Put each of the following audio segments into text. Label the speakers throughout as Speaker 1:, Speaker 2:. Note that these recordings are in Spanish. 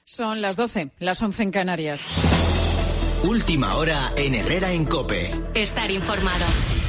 Speaker 1: Son las 12, las 11 en Canarias.
Speaker 2: Última hora en Herrera en COPE.
Speaker 3: Estar informado.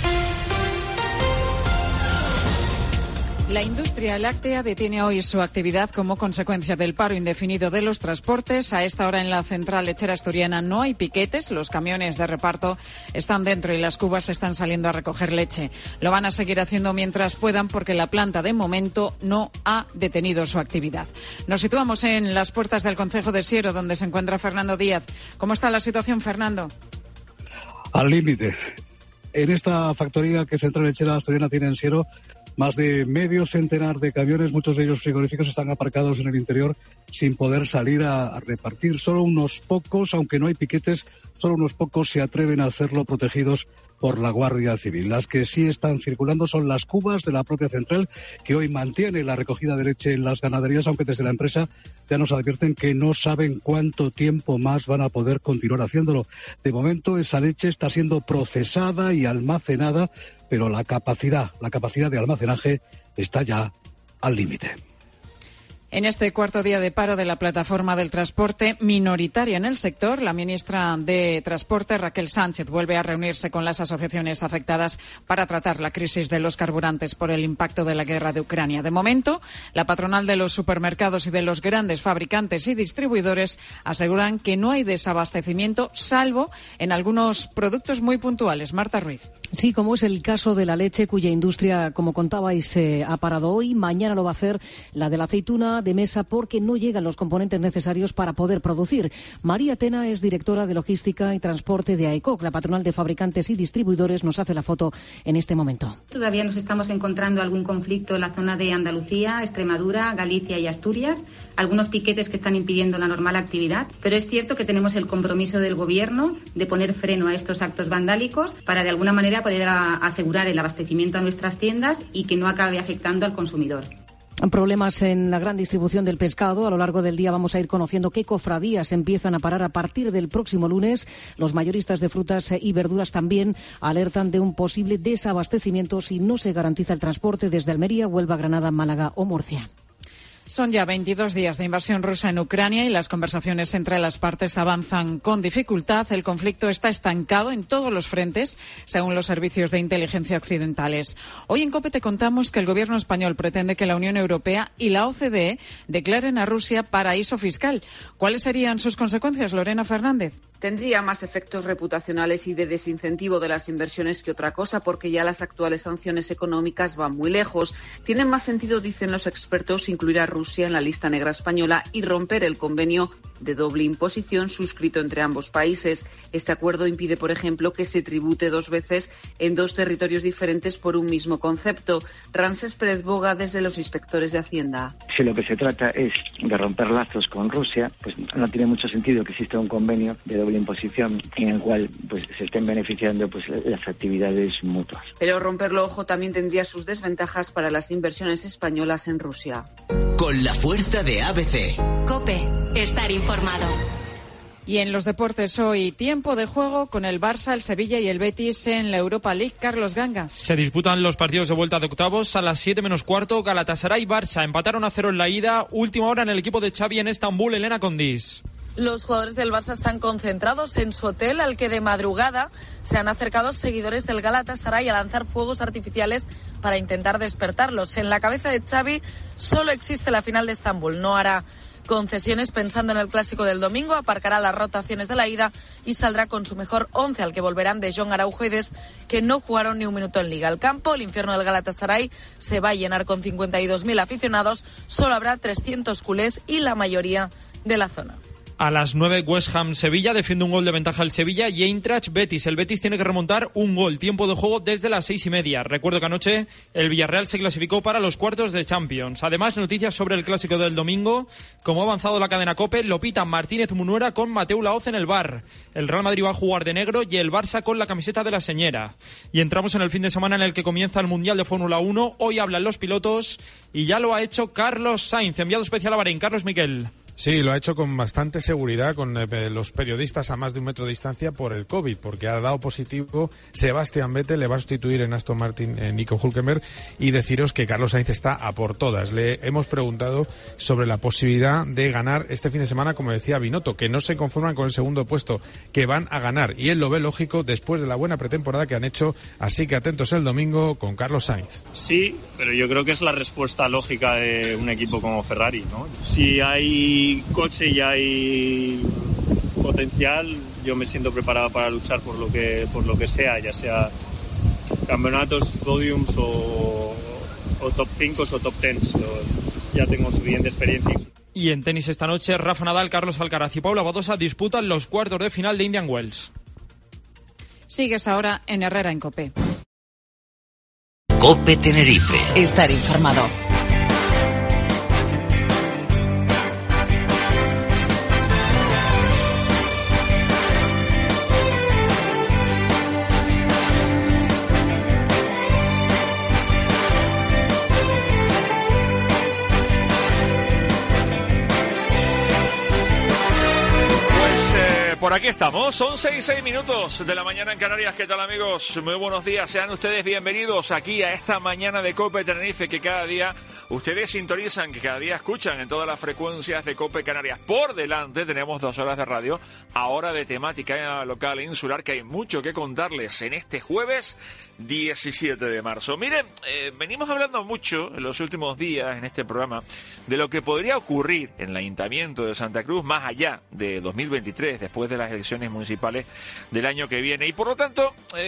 Speaker 1: La industria láctea detiene hoy su actividad como consecuencia del paro indefinido de los transportes. A esta hora en la central lechera asturiana no hay piquetes, los camiones de reparto están dentro y las cubas están saliendo a recoger leche. Lo van a seguir haciendo mientras puedan porque la planta de momento no ha detenido su actividad. Nos situamos en las puertas del concejo de Siero, donde se encuentra Fernando Díaz. ¿Cómo está la situación, Fernando?
Speaker 4: Al límite. En esta factoría que Central Lechera Asturiana tiene en Siero, más de medio centenar de camiones, muchos de ellos frigoríficos, están aparcados en el interior sin poder salir a repartir. Solo unos pocos, aunque no hay piquetes, solo unos pocos se atreven a hacerlo protegidos por la Guardia Civil. Las que sí están circulando son las cubas de la propia central, que hoy mantiene la recogida de leche en las ganaderías, aunque desde la empresa ya nos advierten que no saben cuánto tiempo más van a poder continuar haciéndolo. De momento esa leche está siendo procesada y almacenada, pero la capacidad de almacenaje está ya al límite.
Speaker 1: En este cuarto día de paro de la plataforma del transporte minoritaria en el sector, la ministra de Transporte, Raquel Sánchez, vuelve a reunirse con las asociaciones afectadas para tratar la crisis de los carburantes por el impacto de la guerra de Ucrania. De momento, la patronal de los supermercados y de los grandes fabricantes y distribuidores aseguran que no hay desabastecimiento, salvo en algunos productos muy puntuales. Marta Ruiz.
Speaker 5: Sí, como es el caso de la leche, cuya industria, como contabais, ha parado hoy. Mañana lo va a hacer la de la aceituna de mesa porque no llegan los componentes necesarios para poder producir. María Tena es directora de Logística y Transporte de AECOC, la patronal de fabricantes y distribuidores. Nos hace la foto en este momento.
Speaker 6: Todavía nos estamos encontrando algún conflicto en la zona de Andalucía, Extremadura, Galicia y Asturias. Algunos piquetes que están impidiendo la normal actividad. Pero es cierto que tenemos el compromiso del Gobierno de poner freno a estos actos vandálicos para de alguna manera poder asegurar el abastecimiento a nuestras tiendas y que no acabe afectando al consumidor.
Speaker 5: Problemas en la gran distribución del pescado. A lo largo del día vamos a ir conociendo qué cofradías empiezan a parar a partir del próximo lunes. Los mayoristas de frutas y verduras también alertan de un posible desabastecimiento si no se garantiza el transporte desde Almería, Huelva, Granada, Málaga o Murcia.
Speaker 1: Son ya 22 días de invasión rusa en Ucrania y las conversaciones entre las partes avanzan con dificultad. El conflicto está estancado en todos los frentes, según los servicios de inteligencia occidentales. Hoy en COPE te contamos que el gobierno español pretende que la Unión Europea y la OCDE declaren a Rusia paraíso fiscal. ¿Cuáles serían sus consecuencias, Lorena Fernández?
Speaker 7: Tendría más efectos reputacionales y de desincentivo de las inversiones que otra cosa, porque ya las actuales sanciones económicas van muy lejos. Tiene más sentido, dicen los expertos, incluir a Rusia en la lista negra española y romper el convenio de doble imposición suscrito entre ambos países. Este acuerdo impide, por ejemplo, que se tribute dos veces en dos territorios diferentes por un mismo concepto. Ramsés Pérez Boga, desde los inspectores de Hacienda.
Speaker 8: Si lo que se trata es de romper lazos con Rusia, pues no tiene mucho sentido que exista un convenio de doble imposición en el cual pues se estén beneficiando pues las actividades mutuas.
Speaker 7: Pero romperlo, ojo, también tendría sus desventajas para las inversiones españolas en Rusia.
Speaker 2: Con la fuerza de ABC.
Speaker 3: COPE. Estar informado.
Speaker 1: Y en los deportes hoy, tiempo de juego con el Barça, el Sevilla y el Betis en la Europa League. Carlos Ganga.
Speaker 9: Se disputan los partidos de vuelta de octavos a las 7:15. Galatasaray y Barça empataron a 0 en la ida. Última hora en el equipo de Xavi en Estambul, Elena Condis.
Speaker 10: Los jugadores del Barça están concentrados en su hotel, al que de madrugada se han acercado seguidores del Galatasaray a lanzar fuegos artificiales para intentar despertarlos. En la cabeza de Xavi solo existe la final de Estambul. No hará concesiones pensando en el clásico del domingo, aparcará las rotaciones de la ida y saldrá con su mejor 11, al que volverán De Jong, Araujo y Des, que no jugaron ni un minuto en Liga. El campo, el infierno del Galatasaray, se va a llenar con 52.000 aficionados, solo habrá 300 culés y la mayoría de la zona.
Speaker 9: A las 9, West Ham-Sevilla, defiende un gol de ventaja el Sevilla, y Eintracht-Betis. El Betis tiene que remontar un gol, tiempo de juego desde las 6:30. Recuerdo que anoche el Villarreal se clasificó para los cuartos de Champions. Además, noticias sobre el clásico del domingo. Como ha avanzado la cadena COPE, lo pitan Martínez Munuera con Mateu Laoz en el VAR. El Real Madrid va a jugar de negro y el Barça con la camiseta de la señera. Y entramos en el fin de semana en el que comienza el Mundial de Fórmula 1. Hoy hablan los pilotos y ya lo ha hecho Carlos Sainz, enviado especial a Bahrein. Carlos Miquel.
Speaker 11: Sí, lo ha hecho con bastante seguridad con los periodistas a más de 1 metro de distancia por el COVID, porque ha dado positivo Sebastián Vettel, le va a sustituir en Aston Martin Nico Hülkenberg, y deciros que Carlos Sainz está a por todas. Le hemos preguntado sobre la posibilidad de ganar este fin de semana, como decía Binotto, que no se conforman con el segundo puesto, que van a ganar, y él lo ve lógico después de la buena pretemporada que han hecho, así que atentos el domingo con Carlos Sainz.
Speaker 12: Sí, pero yo creo que es la respuesta lógica de un equipo como Ferrari, ¿no? Si hay coche y hay potencial, yo me siento preparado para luchar por lo que sea, ya sea campeonatos, podiums o top 5 o top 10. Ya tengo suficiente experiencia.
Speaker 9: Y en tenis esta noche, Rafa Nadal, Carlos Alcaraz y Paula Badosa disputan los cuartos de final de Indian Wells.
Speaker 1: Sigues ahora en Herrera en COPE.
Speaker 2: COPE Tenerife.
Speaker 5: Estar informado.
Speaker 13: Por aquí estamos, son 6:06 de la mañana en Canarias. ¿Qué tal, amigos? Muy buenos días, sean ustedes bienvenidos aquí a esta mañana de COPE Tenerife, que cada día ustedes sintonizan, que cada día escuchan en todas las frecuencias de COPE Canarias. Por delante tenemos 2 horas de radio, ahora de temática local e insular, que hay mucho que contarles en este jueves 17 de marzo. Miren, venimos hablando mucho en los últimos días en este programa de lo que podría ocurrir en el Ayuntamiento de Santa Cruz más allá de 2023, después de las elecciones municipales del año que viene, y por lo tanto,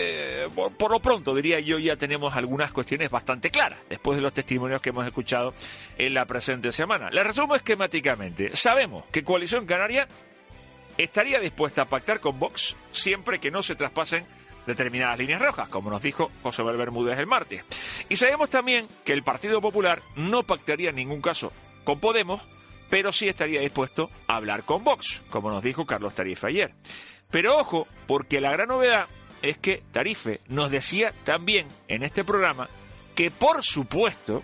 Speaker 13: por lo pronto, diría yo, ya tenemos algunas cuestiones bastante claras después de los testimonios que hemos escuchado en la presente semana. Les resumo esquemáticamente. Sabemos que Coalición Canaria estaría dispuesta a pactar con Vox siempre que no se traspasen determinadas líneas rojas, como nos dijo José Manuel Bermúdez el martes. Y sabemos también que el Partido Popular no pactaría en ningún caso con Podemos, pero sí estaría dispuesto a hablar con Vox, como nos dijo Carlos Tarife ayer. Pero ojo, porque la gran novedad es que Tarife nos decía también en este programa que, por supuesto,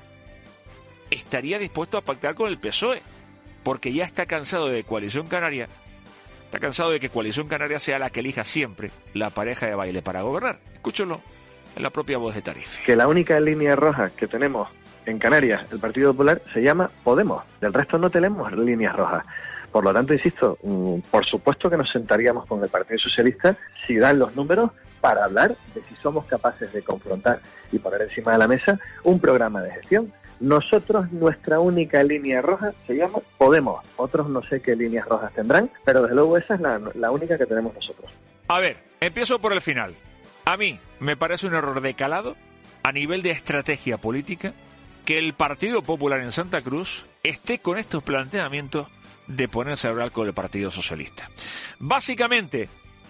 Speaker 13: estaría dispuesto a pactar con el PSOE, porque ya está cansado de Coalición Canaria, está cansado de que Coalición Canaria sea la que elija siempre la pareja de baile para gobernar. Escúchenlo en la propia voz de Tarife.
Speaker 14: Que la única línea roja que tenemos en Canarias, el Partido Popular, se llama Podemos. Del resto no tenemos líneas rojas. Por lo tanto, insisto, por supuesto que nos sentaríamos con el Partido Socialista si dan los números para hablar de si somos capaces de confrontar y poner encima de la mesa un programa de gestión. Nosotros, nuestra única línea roja se llama Podemos. Otros no sé qué líneas rojas tendrán, pero desde luego esa es la única que tenemos nosotros.
Speaker 13: A ver, empiezo por el final. A mí me parece un error de calado a nivel de estrategia política que el Partido Popular en Santa Cruz esté con estos planteamientos de ponerse a hablar con el Partido Socialista. Básicamente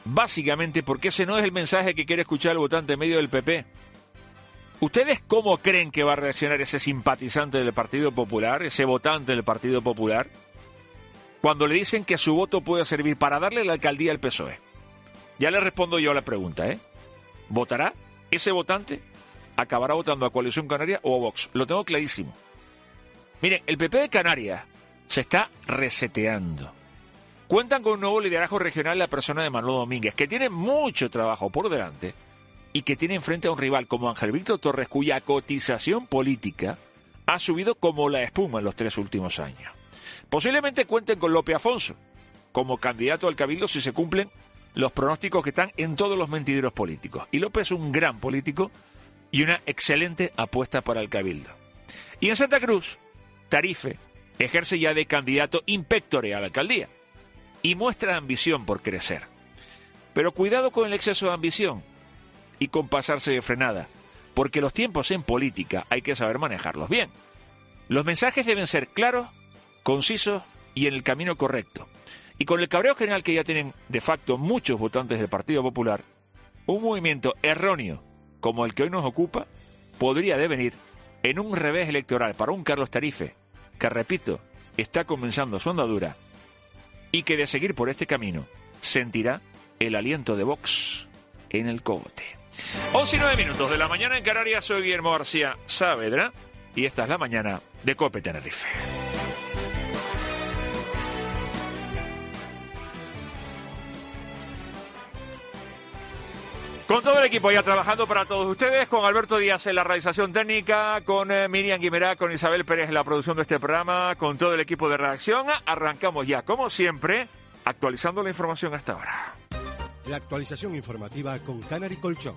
Speaker 13: porque ese no es el mensaje que quiere escuchar el votante medio del PP. ¿Ustedes cómo creen que va a reaccionar ese simpatizante del Partido Popular, ese votante del Partido Popular, cuando le dicen que su voto puede servir para darle la alcaldía al PSOE? Ya le respondo yo a la pregunta, ¿Votará ese votante? ¿Acabará votando a Coalición Canaria o a Vox? Lo tengo clarísimo. Miren, el PP de Canarias se está reseteando. Cuentan con un nuevo liderazgo regional en la persona de Manuel Domínguez, que tiene mucho trabajo por delante y que tiene enfrente a un rival como Ángel Víctor Torres, cuya cotización política ha subido como la espuma en los 3 últimos años. Posiblemente cuenten con Lope Afonso como candidato al Cabildo si se cumplen los pronósticos que están en todos los mentideros políticos. Y Lope es un gran político y una excelente apuesta para el Cabildo. Y en Santa Cruz, Tarife ejerce ya de candidato in pectore a la alcaldía y muestra ambición por crecer. Pero cuidado con el exceso de ambición y con pasarse de frenada, porque los tiempos en política hay que saber manejarlos bien. Los mensajes deben ser claros, concisos y en el camino correcto. Y con el cabreo general que ya tienen de facto muchos votantes del Partido Popular, un movimiento erróneo como el que hoy nos ocupa podría devenir en un revés electoral para un Carlos Tarife que, repito, está comenzando su andadura y que de seguir por este camino sentirá el aliento de Vox en el cogote. 11:09 de la mañana en Canarias. Soy Guillermo García Saavedra y esta es la mañana de COPE Tenerife. Con todo el equipo ya trabajando para todos ustedes, con Alberto Díaz en la realización técnica, con Miriam Guimerá, con Isabel Pérez en la producción de este programa, con todo el equipo de redacción, arrancamos ya, como siempre, actualizando la información hasta ahora.
Speaker 15: La actualización informativa con Canary Colchón.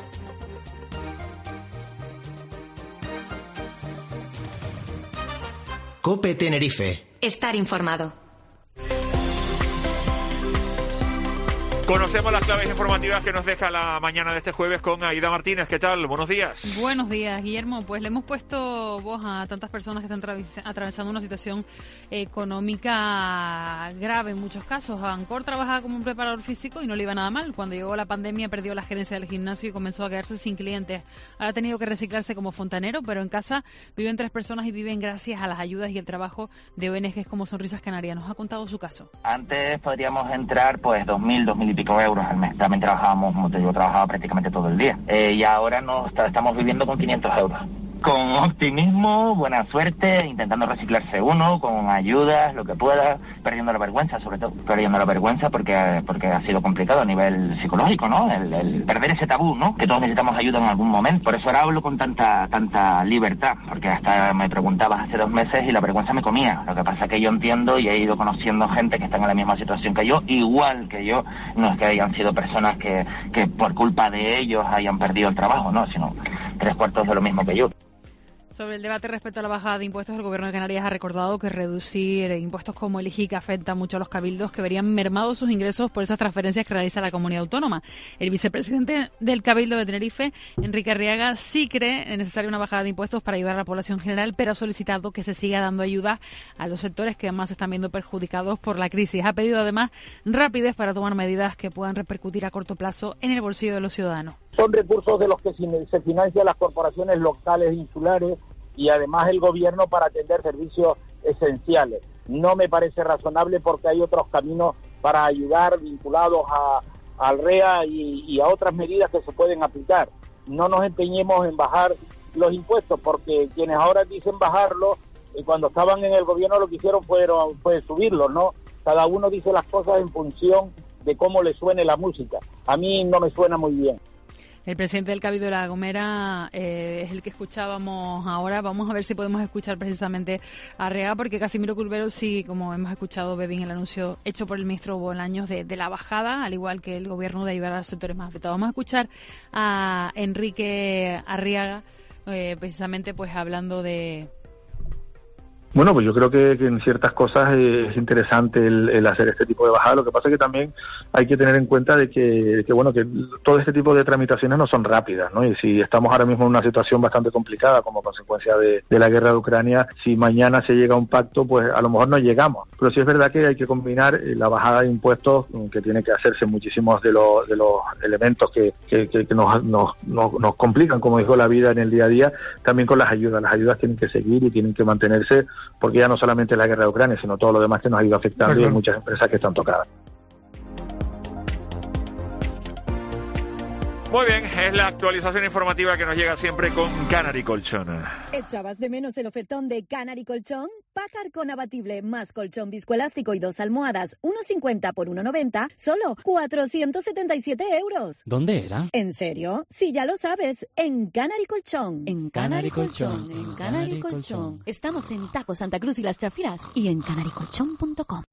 Speaker 2: COPE Tenerife.
Speaker 3: Estar informado.
Speaker 13: Conocemos las claves informativas que nos deja la mañana de este jueves con Aida Martínez. ¿Qué tal? Buenos días.
Speaker 16: Buenos días, Guillermo. Pues le hemos puesto voz a tantas personas que están atravesando una situación económica grave en muchos casos. Ancor trabajaba como un preparador físico y no le iba nada mal. Cuando llegó la pandemia perdió la gerencia del gimnasio y comenzó a quedarse sin clientes. Ahora ha tenido que reciclarse como fontanero, pero en casa viven 3 personas y viven gracias a las ayudas y el trabajo de ONGs como Sonrisas Canarias. Nos ha contado su caso.
Speaker 17: Antes podríamos entrar pues 2.000 y pico euros al mes. También trabajábamos, como te digo, trabajaba prácticamente todo el día. Y ahora estamos viviendo con 500 euros. Con optimismo, buena suerte, intentando reciclarse uno, con ayudas, lo que pueda, perdiendo la vergüenza, sobre todo. Perdiendo la vergüenza porque ha sido complicado a nivel psicológico, ¿no? El perder ese tabú, ¿no? Que todos necesitamos ayuda en algún momento. Por eso ahora hablo con tanta libertad, porque hasta me preguntabas hace 2 meses y la vergüenza me comía. Lo que pasa es que yo entiendo y he ido conociendo gente que está en la misma situación que yo, igual que yo. No es que hayan sido personas que por culpa de ellos hayan perdido el trabajo, no, sino 3/4 de lo mismo que yo.
Speaker 16: Sobre el debate respecto a la bajada de impuestos, el Gobierno de Canarias ha recordado que reducir impuestos como el IGIC afecta mucho a los cabildos que verían mermados sus ingresos por esas transferencias que realiza la comunidad autónoma. El vicepresidente del Cabildo de Tenerife, Enrique Arriaga, sí cree necesaria una bajada de impuestos para ayudar a la población general, pero ha solicitado que se siga dando ayuda a los sectores que más se están viendo perjudicados por la crisis. Ha pedido además rapidez para tomar medidas que puedan repercutir a corto plazo en el bolsillo de los ciudadanos.
Speaker 18: Son recursos de los que se financian las corporaciones locales insulares y además el gobierno para atender servicios esenciales. No me parece razonable porque hay otros caminos para ayudar vinculados al REA y a otras medidas que se pueden aplicar. No nos empeñemos en bajar los impuestos porque quienes ahora dicen bajarlos, cuando estaban en el gobierno lo que hicieron fue subirlos, ¿no? Cada uno dice las cosas en función de cómo le suene la música. A mí no me suena muy bien.
Speaker 16: El presidente del Cabildo de La Gomera es el que escuchábamos ahora. Vamos a ver si podemos escuchar precisamente a Arriaga, porque Casimiro Curvelo sí, como hemos escuchado, Bebín, el anuncio hecho por el ministro Bolaños de la bajada, al igual que el gobierno de ayudar a los sectores más afectados. Vamos a escuchar a Enrique Arriaga, precisamente pues hablando de...
Speaker 19: Bueno, pues yo creo que en ciertas cosas es interesante el hacer este tipo de bajada. Lo que pasa es que también hay que tener en cuenta de que todo este tipo de tramitaciones no son rápidas, ¿no? Y si estamos ahora mismo en una situación bastante complicada como consecuencia de la guerra de Ucrania, si mañana se llega a un pacto, pues a lo mejor no llegamos. Pero sí es verdad que hay que combinar la bajada de impuestos, que tiene que hacerse muchísimos de los elementos que nos complican, como dijo, la vida en el día a día, también con las ayudas. Las ayudas tienen que seguir y tienen que mantenerse, porque ya no solamente la guerra de Ucrania, sino todo lo demás que nos ha ido afectando, y hay muchas empresas que están tocadas.
Speaker 13: Muy bien, es la actualización informativa que nos llega siempre con Canary Colchón.
Speaker 20: ¿Echabas de menos el ofertón de Canary Colchón? Pácar con abatible más colchón viscoelástico y 2 almohadas, 1,50 por 1,90, solo 477 euros.
Speaker 21: ¿Dónde era?
Speaker 20: ¿En serio? Sí, ya lo sabes, en Canary Colchón.
Speaker 21: En Canary Colchón, en Canary Colchón.
Speaker 20: Estamos en Taco Santa Cruz y Las Chafiras y en canarycolchón.com.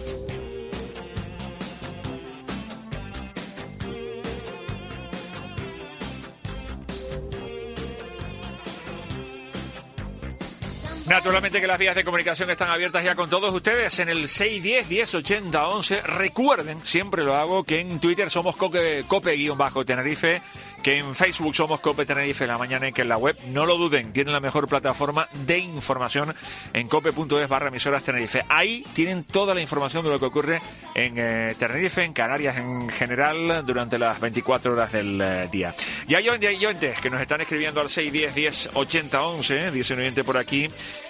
Speaker 13: Naturalmente que las vías de comunicación están abiertas ya con todos ustedes en el 610-1080-11. Recuerden, siempre lo hago, que en Twitter somos Cope-Tenerife, que en Facebook somos Cope Tenerife en la mañana y que en la web, no lo duden, tienen la mejor plataforma de información en cope.es/emisoras Tenerife. Ahí tienen toda la información de lo que ocurre en Tenerife, en Canarias en general, durante las 24 horas del día. Y hay oyentes que nos están escribiendo al 610-1080-11, dice un oyente por aquí,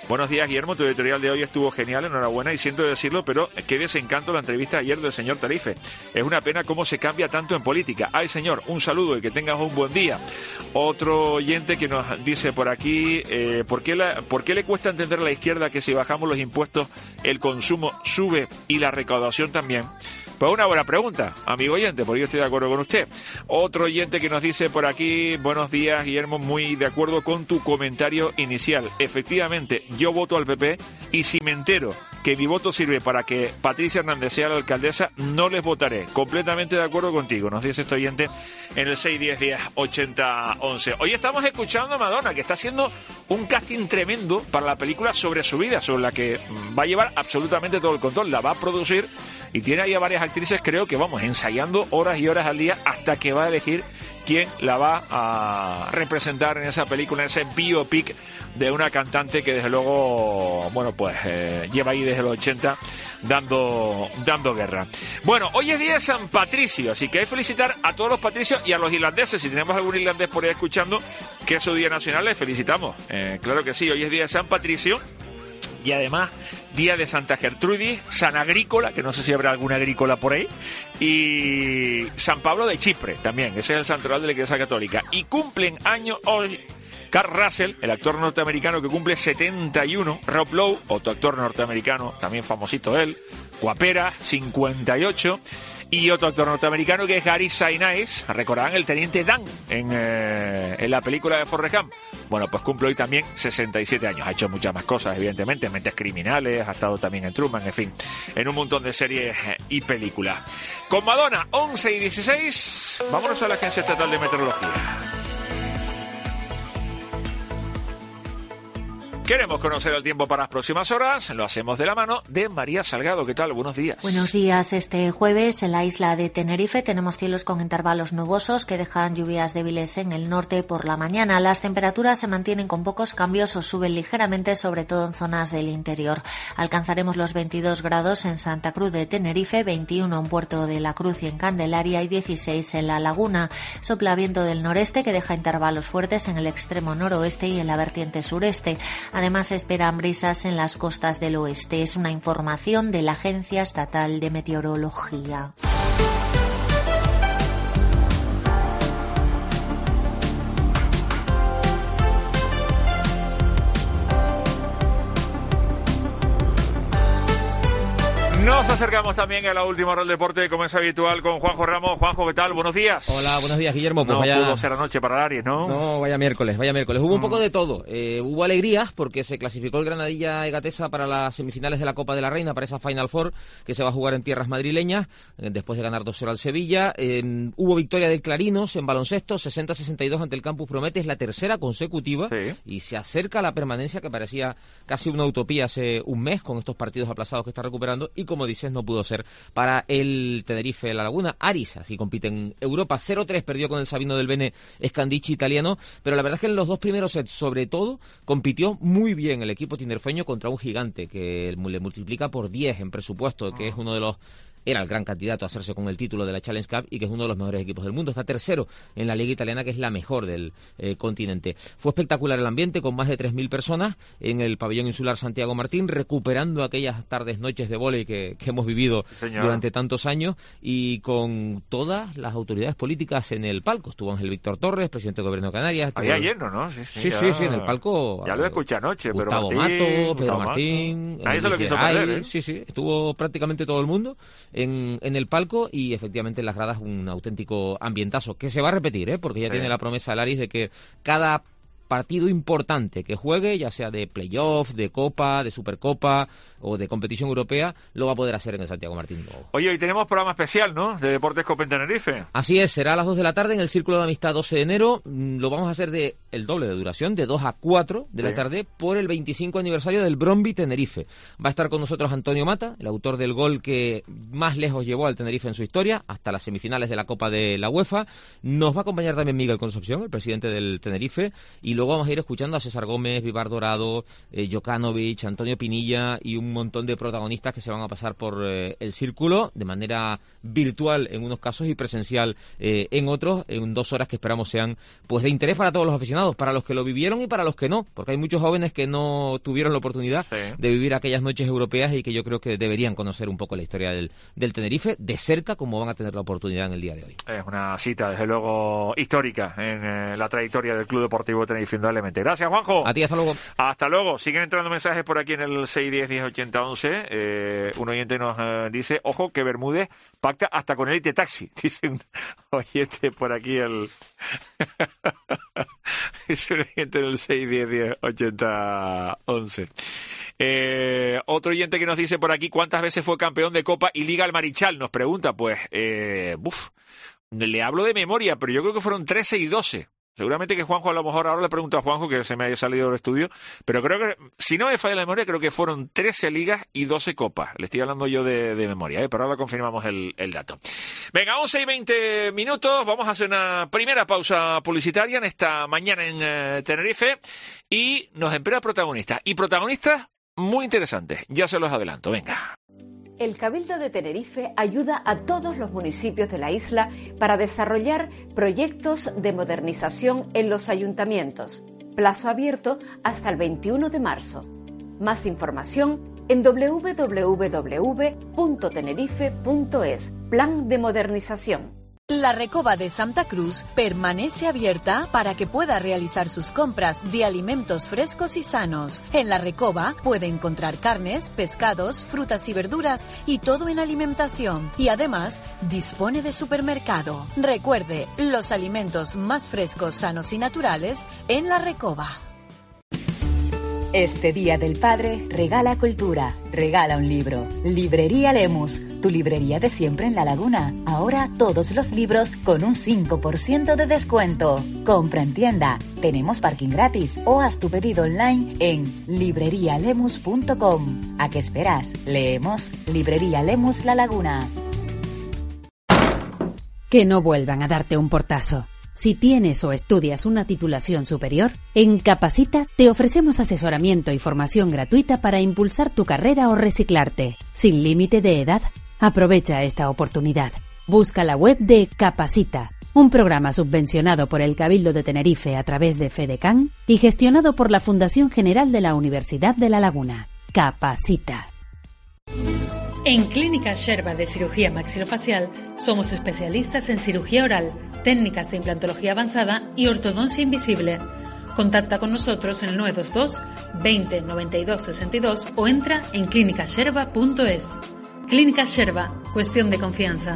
Speaker 13: Buenos días, Guillermo, tu editorial de hoy estuvo genial, enhorabuena, y siento decirlo, pero qué desencanto la entrevista ayer del señor Tarife. Es una pena cómo se cambia tanto en política. Ay, señor, un saludo y que tengas un buen día. Otro oyente que nos dice por aquí, ¿por qué le cuesta entender a la izquierda que si bajamos los impuestos el consumo sube y la recaudación también? Pues una buena pregunta, amigo oyente, porque yo estoy de acuerdo con usted. Otro oyente que nos dice por aquí, buenos días, Guillermo, muy de acuerdo con tu comentario inicial. Efectivamente, yo voto al PP y si me entero que mi voto sirve para que Patricia Hernández sea la alcaldesa, no les votaré. Completamente de acuerdo contigo, nos dice este oyente en el 610108011. Hoy estamos escuchando a Madonna, que está haciendo un casting tremendo para la película sobre su vida, sobre la que va a llevar absolutamente todo el control, la va a producir y tiene ahí a varias actrices, creo que vamos, ensayando horas y horas al día hasta que va a elegir quién la va a representar en esa película, en ese biopic de una cantante que desde luego, bueno, pues lleva ahí desde los 80 dando guerra. Bueno, hoy es día de San Patricio, así que hay que felicitar a todos los patricios y a los irlandeses. Si tenemos algún irlandés por ahí escuchando, que es su día nacional, les felicitamos. Claro que sí, hoy es día de San Patricio. Y además, día de Santa Gertrudis, San Agrícola, que no sé si habrá alguna agrícola por ahí, y San Pablo de Chipre también, ese es el santoral de la Iglesia Católica. Y cumplen años hoy Kurt Russell, el actor norteamericano que cumple 71, Rob Lowe, otro actor norteamericano, también famosito él, guapera, 58, y otro actor norteamericano que es Gary Sinise, recordarán el teniente Dan en la película de Forrest Gump. Bueno, pues cumple hoy también 67 años. Ha hecho muchas más cosas, evidentemente, Mentes Criminales, ha estado también en Truman, en fin, en un montón de series y películas. Con Madonna, 11:16, vámonos a la Agencia Estatal de Meteorología. Queremos conocer el tiempo para las próximas horas. Lo hacemos de la mano de María Salgado. ¿Qué tal? Buenos días.
Speaker 4: Buenos días. Este jueves en la isla de Tenerife tenemos cielos con intervalos nubosos que dejan lluvias débiles en el norte por la mañana. Las temperaturas se mantienen con pocos cambios o suben ligeramente, sobre todo en zonas del interior. Alcanzaremos los 22 grados en Santa Cruz de Tenerife, 21 en Puerto de la Cruz y en Candelaria y 16 en La Laguna. Sopla viento del noreste que deja intervalos fuertes en el extremo noroeste y en la vertiente sureste. Además, se esperan brisas en las costas del oeste. Es una información de la Agencia Estatal de Meteorología.
Speaker 13: Nos acercamos también a la última hora del deporte, como es habitual, con Juanjo Ramos. Juanjo, ¿qué tal? Buenos días.
Speaker 22: Hola, buenos días, Guillermo. Pues
Speaker 13: no pudo ser anoche para el Aries, ¿no?
Speaker 22: No, vaya miércoles. Hubo un poco de todo. Hubo alegrías porque se clasificó el Granadilla Egatesa para las semifinales de la Copa de la Reina, para esa Final Four que se va a jugar en tierras madrileñas, después de ganar 2-0 al Sevilla. Hubo victoria del Clarinos en baloncesto, 60-62 ante el Campus Promete, es la tercera consecutiva, sí. Y se acerca a la permanencia que parecía casi una utopía hace un mes con estos partidos aplazados que está recuperando, y como dices, no pudo ser para el Tenerife La Laguna. Aris, así compite en Europa. 0-3 perdió con el Sabino del Bene Scandici italiano, pero la verdad es que en los dos primeros sets, sobre todo, compitió muy bien el equipo tinerfeño contra un gigante que le multiplica por 10 en presupuesto, que es uno de los... Era el gran candidato a hacerse con el título de la Challenge Cup y que es uno de los mejores equipos del mundo. Está tercero en la Liga Italiana, que es la mejor del continente. Fue espectacular el ambiente, con más de 3.000 personas en el pabellón insular Santiago Martín, recuperando aquellas tardes, noches de vóley que hemos vivido durante tantos años, y con todas las autoridades políticas en el palco. Estuvo Ángel Víctor Torres, presidente del Gobierno de Canarias.
Speaker 13: Había lleno, ¿no?
Speaker 22: Sí, en el palco.
Speaker 13: Ya lo escuché anoche,
Speaker 22: Gustavo
Speaker 13: pero
Speaker 22: Mato, Pedro Martín.
Speaker 13: Nadie se lo quiso perder, ¿eh?
Speaker 22: Sí, estuvo prácticamente todo el mundo en el palco, y efectivamente en las gradas un auténtico ambientazo que se va a repetir, porque ya tiene la promesa el Aris de que cada partido importante que juegue, ya sea de playoff, de Copa, de Supercopa o de competición europea, lo va a poder hacer en el Santiago Martín.
Speaker 13: Oye, hoy tenemos programa especial, ¿no?, de Deportes Copa en Tenerife.
Speaker 22: Así es, será a las 2 de la tarde en el Círculo de Amistad 12 de enero. Lo vamos a hacer de el doble de duración, de 2 a 4 de la tarde, por el 25 aniversario del Brøndby Tenerife. Va a estar con nosotros Antonio Mata, el autor del gol que más lejos llevó al Tenerife en su historia, hasta las semifinales de la Copa de la UEFA. Nos va a acompañar también Miguel Concepción, el presidente del Tenerife, y luego luego vamos a ir escuchando a César Gómez, Vivar Dorado, Jokanovic, Antonio Pinilla y un montón de protagonistas que se van a pasar por el círculo de manera virtual en unos casos y presencial en otros, en 2 horas que esperamos sean pues de interés para todos los aficionados, para los que lo vivieron y para los que no, porque hay muchos jóvenes que no tuvieron la oportunidad de vivir aquellas noches europeas y que yo creo que deberían conocer un poco la historia del Tenerife de cerca, como van a tener la oportunidad en el día de hoy. Es una cita, desde luego, histórica en la trayectoria del Club Deportivo Tenerife, indudablemente. Gracias, Juanjo. A ti, hasta luego. Hasta luego. Siguen entrando mensajes por aquí en el 610-1080-11. Un oyente nos dice, ojo, que Bermúdez pacta hasta con Elite Taxi. Dice un oyente por aquí es un oyente del 610-1080-11. Otro oyente que nos dice por aquí, ¿cuántas veces fue campeón de Copa y Liga el Marichal? Nos pregunta, pues, le hablo de memoria, pero yo creo que fueron 13 y 12. Seguramente que Juanjo, a lo mejor ahora le pregunto a Juanjo, que se me haya salido del estudio, pero creo que, si no me falla la memoria, creo que fueron 13 ligas y 12 copas. Le estoy hablando yo de memoria, pero ahora confirmamos el dato. Venga, 11 y 20 minutos, vamos a hacer una primera pausa publicitaria en esta mañana en Tenerife y nos espera protagonistas. Y protagonistas muy interesantes, ya se los adelanto, venga.
Speaker 6: El Cabildo de Tenerife ayuda a todos los municipios de la isla para desarrollar proyectos de modernización en los ayuntamientos. Plazo abierto hasta el 21 de marzo. Más información en www.tenerife.es. Plan de modernización.
Speaker 8: La Recoba de Santa Cruz permanece abierta para que pueda realizar sus compras de alimentos frescos y sanos. En La Recoba puede encontrar carnes, pescados, frutas y verduras y todo en alimentación. Y además dispone de supermercado. Recuerde, los alimentos más frescos, sanos y naturales en La Recoba.
Speaker 23: Este Día del Padre, regala cultura, regala un libro. Librería Lemus, tu librería de siempre en La Laguna. Ahora todos los libros con un 5% de descuento. Compra en tienda, tenemos parking gratis o haz tu pedido online en librerialemus.com. ¿A qué esperas? Leemos. Librería Lemus La Laguna.
Speaker 24: Que no vuelvan a darte un portazo. Si tienes o estudias una titulación superior, en Capacita te ofrecemos asesoramiento y formación gratuita para impulsar tu carrera o reciclarte. Sin límite de edad, aprovecha esta oportunidad. Busca la web de Capacita, un programa subvencionado por el Cabildo de Tenerife a través de FEDECAN y gestionado por la Fundación General de la Universidad de La Laguna. Capacita.
Speaker 25: En Clínica Sherba de Cirugía Maxilofacial somos especialistas en cirugía oral, técnicas de implantología avanzada y ortodoncia invisible. Contacta con nosotros en el 922 20 92 62 o entra en clinicasherba.es. Clínica Sherba, cuestión de confianza.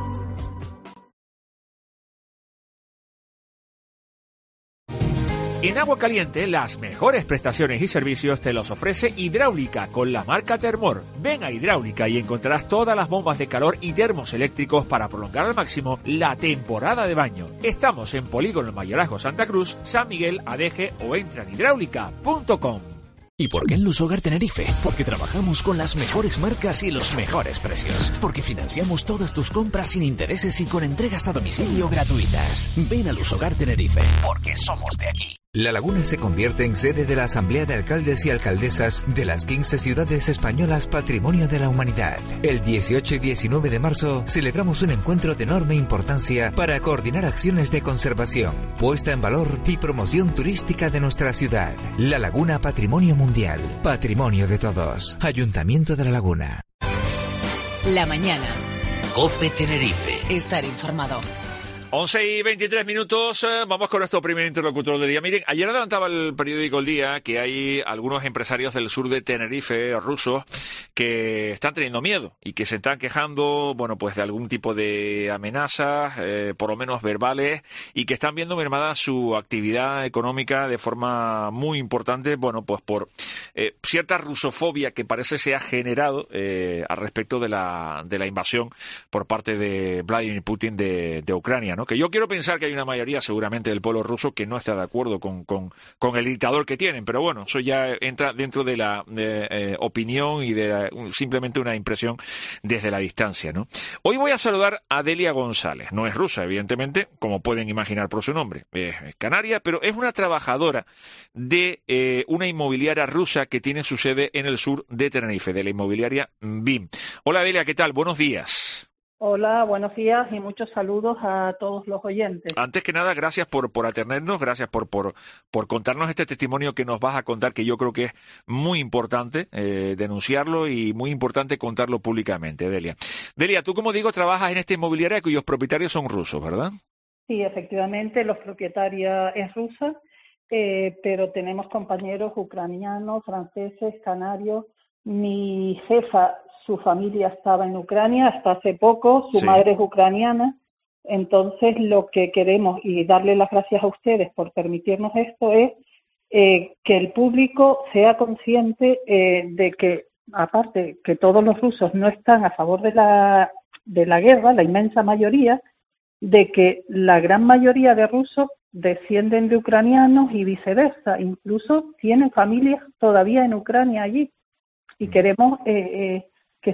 Speaker 13: En Agua Caliente, las mejores prestaciones y servicios te los ofrece Hidráulica con la marca Termor. Ven a Hidráulica y encontrarás todas las bombas de calor y termos eléctricos para prolongar al máximo la temporada de baño. Estamos en Polígono Mayorazgo Santa Cruz, San Miguel, Adeje o entra en hidráulica.com.
Speaker 26: ¿Y por qué en Lusogar Tenerife? Porque trabajamos con las mejores marcas y los mejores precios. Porque financiamos todas tus compras sin intereses y con entregas a domicilio gratuitas. Ven a Lusogar Tenerife, porque somos de aquí.
Speaker 27: La Laguna se convierte en sede de la Asamblea de Alcaldes y Alcaldesas de las 15 ciudades españolas Patrimonio de la Humanidad. El 18 y 19 de marzo celebramos un encuentro de enorme importancia para coordinar acciones de conservación, puesta en valor y promoción turística de nuestra ciudad. La Laguna Patrimonio Mundial. Patrimonio de todos. Ayuntamiento de La Laguna.
Speaker 28: La mañana.
Speaker 2: COPE Tenerife.
Speaker 28: Estar informado.
Speaker 13: 11 y 23 minutos, vamos con nuestro primer interlocutor del día. Miren, ayer adelantaba el periódico El Día que hay algunos empresarios del sur de Tenerife, rusos, que están teniendo miedo y que se están quejando, bueno, pues de algún tipo de amenazas, por lo menos verbales, y que están viendo mermada su actividad económica de forma muy importante, bueno, pues por cierta rusofobia que parece se ha generado al respecto de la invasión por parte de Vladimir Putin de Ucrania, ¿no? Que yo quiero pensar que hay una mayoría seguramente del pueblo ruso que no está de acuerdo con el dictador que tienen, pero bueno, eso ya entra dentro de la opinión y de simplemente una impresión desde la distancia, ¿no? Hoy voy a saludar a Delia González. No es rusa, evidentemente, como pueden imaginar por su nombre. Es canaria, pero es una trabajadora de una inmobiliaria rusa que tiene su sede en el sur de Tenerife, de la inmobiliaria BIM. Hola Delia, ¿qué tal? Buenos días.
Speaker 1: Hola, buenos días y muchos saludos a todos los oyentes.
Speaker 13: Antes que nada, gracias por atendernos, gracias por contarnos este testimonio que nos vas a contar, que yo creo que es muy importante denunciarlo y muy importante contarlo públicamente, Delia. Delia, tú, como digo, trabajas en esta inmobiliaria cuyos propietarios son rusos, ¿verdad?
Speaker 1: Sí, efectivamente, los propietarios es rusa, pero tenemos compañeros ucranianos, franceses, canarios. Mi jefa, su familia estaba en Ucrania hasta hace poco, su madre es ucraniana, entonces lo que queremos, y darle las gracias a ustedes por permitirnos esto, es que el público sea consciente de que, aparte que todos los rusos no están a favor de la guerra, la inmensa mayoría, de que la gran mayoría de rusos descienden de ucranianos y viceversa, incluso tienen familias todavía en Ucrania allí, y queremos que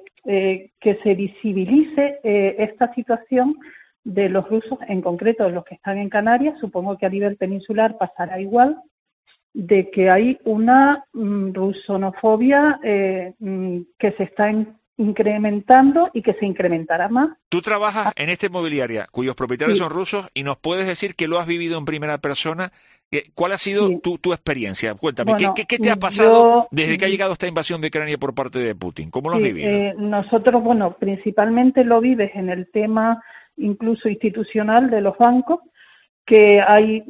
Speaker 1: se visibilice esta situación de los rusos, en concreto de los que están en Canarias. Supongo que a nivel peninsular pasará igual, de que hay una rusonofobia que se está incrementando y que se incrementará más.
Speaker 13: Tú trabajas en esta inmobiliaria cuyos propietarios son rusos y nos puedes decir que lo has vivido en primera persona. ¿Cuál ha sido tu experiencia? Cuéntame,
Speaker 1: bueno,
Speaker 13: ¿qué te ha pasado desde que ha llegado esta invasión de Ucrania por parte de Putin? ¿Cómo lo has vivido?
Speaker 1: Nosotros, principalmente lo vives en el tema incluso institucional de los bancos, que hay,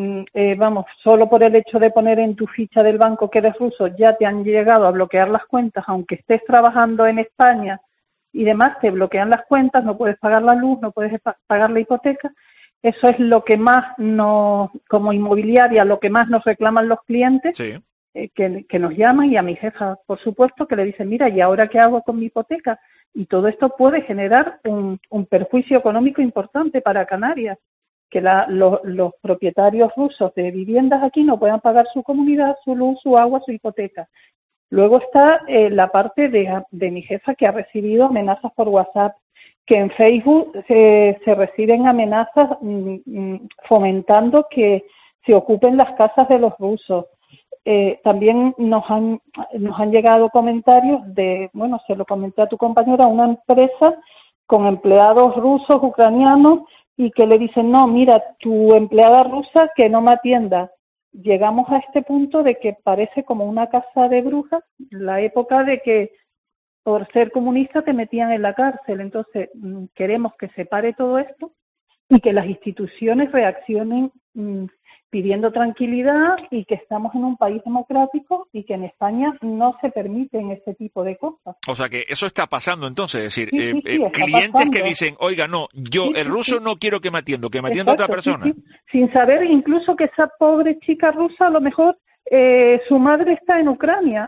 Speaker 1: solo por el hecho de poner en tu ficha del banco que eres ruso, ya te han llegado a bloquear las cuentas, aunque estés trabajando en España y demás, te bloquean las cuentas, no puedes pagar la luz, no puedes pagar la hipoteca. Eso es lo que más como inmobiliaria, lo que más nos reclaman los clientes, que nos llaman, y a mi jefa, por supuesto, que le dicen, mira, ¿y ahora qué hago con mi hipoteca? Y todo esto puede generar un perjuicio económico importante para Canarias, que los propietarios rusos de viviendas aquí no puedan pagar su comunidad, su luz, su agua, su hipoteca. Luego está la parte de mi jefa, que ha recibido amenazas por WhatsApp, que en Facebook se reciben amenazas fomentando que se ocupen las casas de los rusos. También nos han llegado comentarios se lo comenté a tu compañera, una empresa con empleados rusos, ucranianos, y que le dicen, no, mira, tu empleada rusa que no me atienda. Llegamos a este punto de que parece como una casa de brujas, la época de que por ser comunista te metían en la cárcel. Entonces, queremos que se pare todo esto y que las instituciones reaccionen pidiendo tranquilidad, y que estamos en un país democrático y que en España no se permiten ese tipo de cosas.
Speaker 13: O sea que eso está pasando entonces, es decir,
Speaker 1: sí,
Speaker 13: clientes
Speaker 1: pasando.
Speaker 13: Que dicen, oiga, no, yo el ruso no quiero que me atienda otra persona.
Speaker 1: Sin saber incluso que esa pobre chica rusa, a lo mejor su madre está en Ucrania.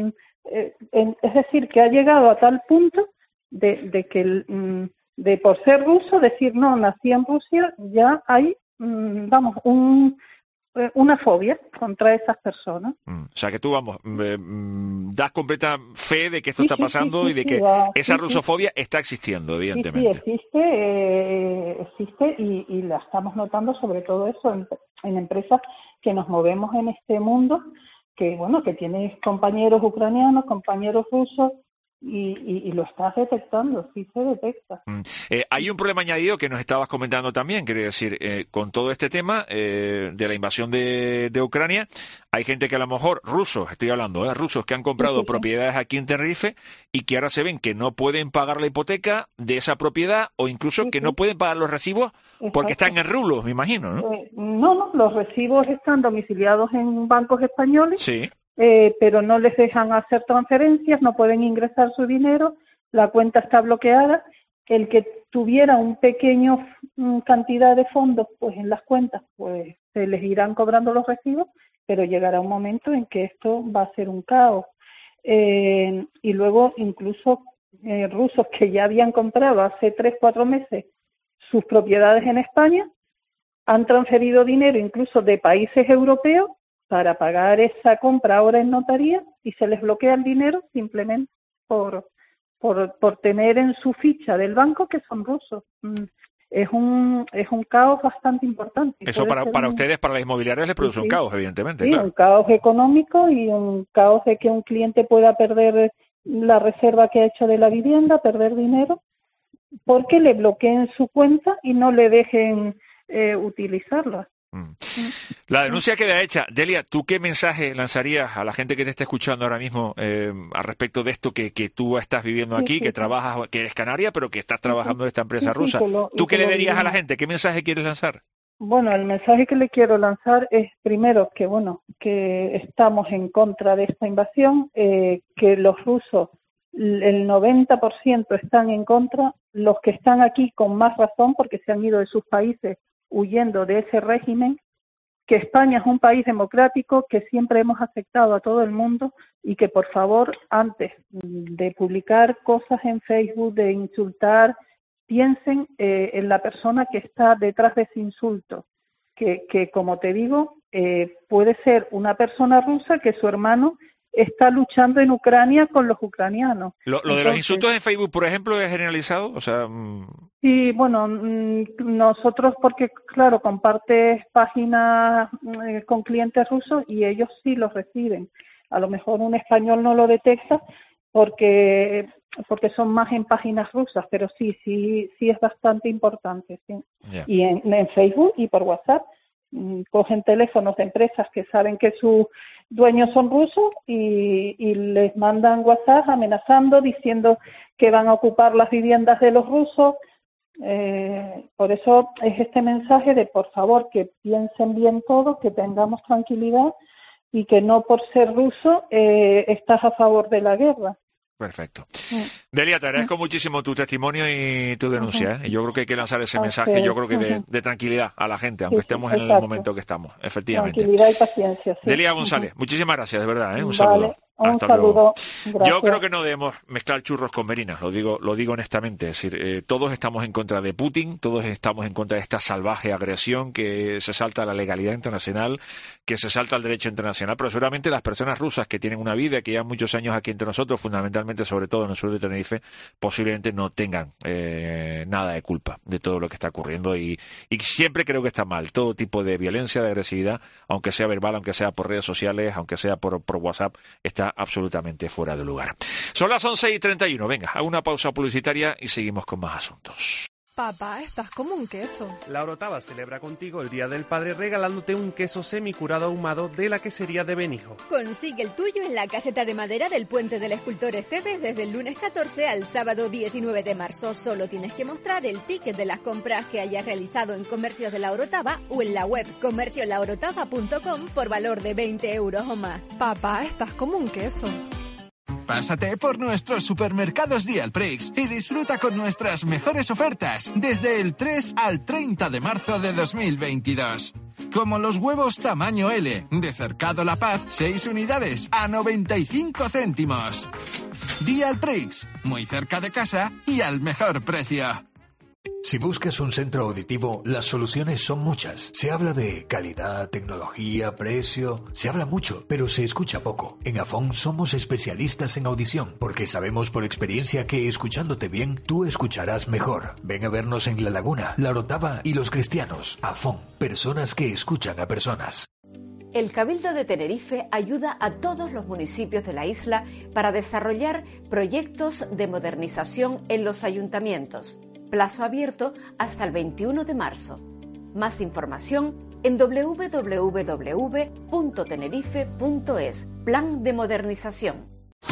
Speaker 1: Es decir, que ha llegado a tal punto de que de por ser ruso decir, no, nací en Rusia, ya hay una fobia contra esas personas.
Speaker 13: O sea que tú, das completa fe de que esto está pasando y de que esa rusofobia está existiendo, evidentemente.
Speaker 1: Sí, existe y la estamos notando, sobre todo eso en empresas que nos movemos en este mundo, que tienes compañeros ucranianos, compañeros rusos, y lo estás detectando, sí se detecta.
Speaker 13: Hay un problema añadido que nos estabas comentando también, quiero decir, con todo este tema de la invasión de Ucrania, hay gente que a lo mejor, rusos, estoy hablando, rusos que han comprado propiedades aquí en Tenerife y que ahora se ven que no pueden pagar la hipoteca de esa propiedad, o incluso que no pueden pagar los recibos porque están en rublos, me imagino, ¿no?
Speaker 1: No, los recibos están domiciliados en bancos españoles. Sí. Pero no les dejan hacer transferencias, no pueden ingresar su dinero, la cuenta está bloqueada. El que tuviera un pequeño cantidad de fondos pues en las cuentas, pues se les irán cobrando los recibos, pero llegará un momento en que esto va a ser un caos. Y luego incluso rusos que ya habían comprado hace 3-4 meses sus propiedades en España, han transferido dinero incluso de países europeos para pagar esa compra ahora en notaría y se les bloquea el dinero simplemente por tener en su ficha del banco que son rusos. Es un caos bastante importante.
Speaker 13: Eso para ustedes, para las inmobiliarias, les produce un caos, evidentemente.
Speaker 1: Sí,
Speaker 13: claro.
Speaker 1: Un caos económico y un caos de que un cliente pueda perder la reserva que ha hecho de la vivienda, perder dinero, porque le bloqueen su cuenta y no le dejen utilizarla.
Speaker 13: La denuncia queda hecha. Delia, ¿tú qué mensaje lanzarías a la gente que te está escuchando ahora mismo al respecto de esto que tú estás viviendo aquí, que trabajas, que eres canaria, pero que estás trabajando en esta empresa rusa? ¿Tú qué le dirías a la gente? ¿Qué mensaje quieres lanzar?
Speaker 1: Bueno, el mensaje que le quiero lanzar es, primero, que estamos en contra de esta invasión, que los rusos, el 90% están en contra, los que están aquí con más razón, porque se han ido de sus países huyendo de ese régimen, que España es un país democrático, que siempre hemos aceptado a todo el mundo y que, por favor, antes de publicar cosas en Facebook, de insultar, piensen en la persona que está detrás de ese insulto, que como te digo, puede ser una persona rusa que su hermano está luchando en Ucrania con los ucranianos.
Speaker 13: Lo de los insultos en Facebook, por ejemplo, es generalizado, o sea...
Speaker 1: Sí, bueno, nosotros, porque claro, compartes páginas con clientes rusos y ellos sí los reciben. A lo mejor un español no lo detecta porque son más en páginas rusas, pero sí es bastante importante, sí. Yeah. Y en Facebook y por WhatsApp cogen teléfonos de empresas que saben que sus dueños son rusos y les mandan WhatsApp amenazando, diciendo que van a ocupar las viviendas de los rusos. Por eso es este mensaje de, por favor, que piensen bien todo, que tengamos tranquilidad y que no por ser ruso estás a favor de la guerra.
Speaker 13: Perfecto. Delia, te agradezco muchísimo tu testimonio y tu denuncia. Y yo creo que hay que lanzar ese mensaje, yo creo que de tranquilidad a la gente, aunque estemos en el momento que estamos, efectivamente.
Speaker 1: Tranquilidad y paciencia. Sí.
Speaker 13: Delia González, muchísimas gracias, de verdad. Un saludo.
Speaker 1: Hasta luego.
Speaker 13: Yo creo que no debemos mezclar churros con merinas, lo digo honestamente. Es decir, todos estamos en contra de Putin, todos estamos en contra de esta salvaje agresión que se salta a la legalidad internacional, que se salta al derecho internacional, pero seguramente las personas rusas que tienen una vida, que llevan muchos años aquí entre nosotros, fundamentalmente, sobre todo en el sur de Tenerife, posiblemente no tengan nada de culpa de todo lo que está ocurriendo y siempre creo que está mal. Todo tipo de violencia, de agresividad, aunque sea verbal, aunque sea por redes sociales, aunque sea por WhatsApp, está absolutamente fuera de lugar. Son las 11:31. Venga, hago una pausa publicitaria y seguimos con más asuntos.
Speaker 5: Papá, estás como un queso.
Speaker 7: La Orotava celebra contigo el Día del Padre regalándote un queso semicurado ahumado de la quesería de Benijo.
Speaker 9: Consigue el tuyo en la caseta de madera del Puente del Escultor Esteves desde el lunes 14 al sábado 19 de marzo. Solo tienes que mostrar el ticket de las compras que hayas realizado en Comercios de La Orotava o en la web comerciolaorotava.com por valor de 20 euros o más.
Speaker 5: Papá, estás como un queso.
Speaker 10: Pásate por nuestros supermercados Dialprix y disfruta con nuestras mejores ofertas desde el 3 al 30 de marzo de 2022. Como los huevos tamaño L de Cercado La Paz, 6 unidades a 95 céntimos. Dialprix, muy cerca de casa y al mejor precio.
Speaker 11: Si buscas un centro auditivo, las soluciones son muchas. Se habla de calidad, tecnología, precio. Se habla mucho, pero se escucha poco. En Afón somos especialistas en audición, porque sabemos por experiencia que escuchándote bien, tú escucharás mejor. Ven a vernos en La Laguna, La Orotava y Los Cristianos. Afón, personas que escuchan a personas.
Speaker 6: El Cabildo de Tenerife ayuda a todos los municipios de la isla para desarrollar proyectos de modernización en los ayuntamientos. Plazo abierto hasta el 21 de marzo. Más información en www.tenerife.es. Plan de modernización.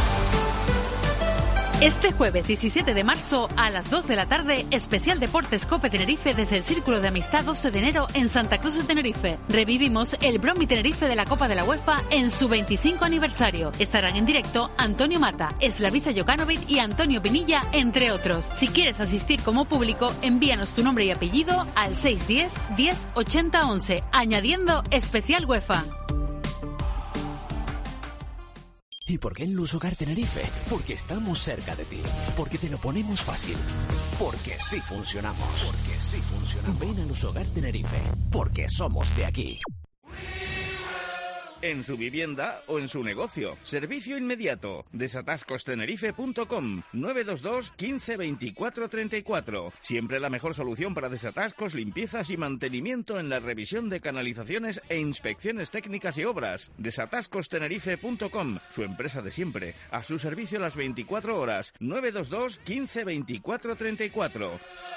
Speaker 25: Este jueves 17 de marzo a las 2 de la tarde, especial Deportes Cope Tenerife desde el Círculo de Amistad 12 de enero en Santa Cruz de Tenerife. Revivimos el Bromby Tenerife de la Copa de la UEFA en su 25 aniversario. Estarán en directo Antonio Mata, Slavisa Jokanovic y Antonio Pinilla, entre otros. Si quieres asistir como público, envíanos tu nombre y apellido al 610 10 80 11, añadiendo especial UEFA.
Speaker 26: ¿Y por qué en Lusogar Tenerife? Porque estamos cerca de ti. Porque te lo ponemos fácil. Porque sí funcionamos. Porque sí funcionamos. Ven a Lusogar Tenerife. Porque somos de aquí.
Speaker 3: En su vivienda o en su negocio. Servicio inmediato. Desatascostenerife.com 922 15 24 34. Siempre la mejor solución para desatascos, limpiezas y mantenimiento en la revisión de canalizaciones e inspecciones técnicas y obras. Desatascostenerife.com, su empresa de siempre. A su servicio las 24 horas. 922 15 24 34.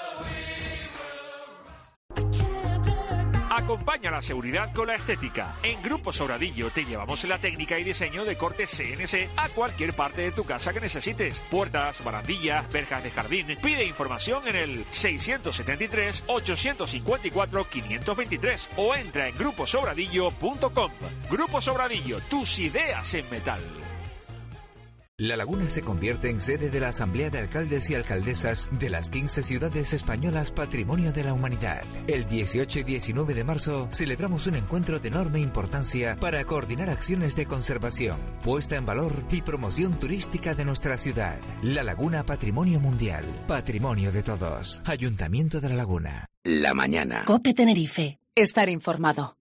Speaker 13: Acompaña la seguridad con la estética. En Grupo Sobradillo te llevamos la técnica y diseño de corte CNC a cualquier parte de tu casa que necesites. Puertas, barandillas, verjas de jardín. Pide información en el 673-854-523 o entra en gruposobradillo.com. Grupo Sobradillo, tus ideas en metal.
Speaker 27: La Laguna se convierte en sede de la Asamblea de Alcaldes y Alcaldesas de las 15 ciudades españolas Patrimonio de la Humanidad. El 18 y 19 de marzo celebramos un encuentro de enorme importancia para coordinar acciones de conservación, puesta en valor y promoción turística de nuestra ciudad. La Laguna Patrimonio Mundial. Patrimonio de todos. Ayuntamiento de La Laguna.
Speaker 26: La mañana.
Speaker 28: COPE Tenerife. Estar informado.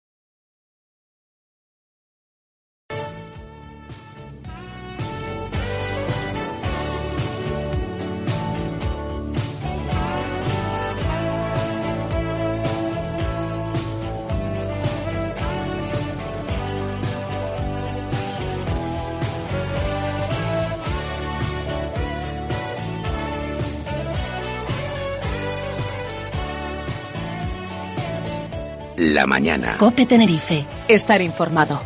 Speaker 26: La mañana.
Speaker 28: COPE Tenerife. Estar informado.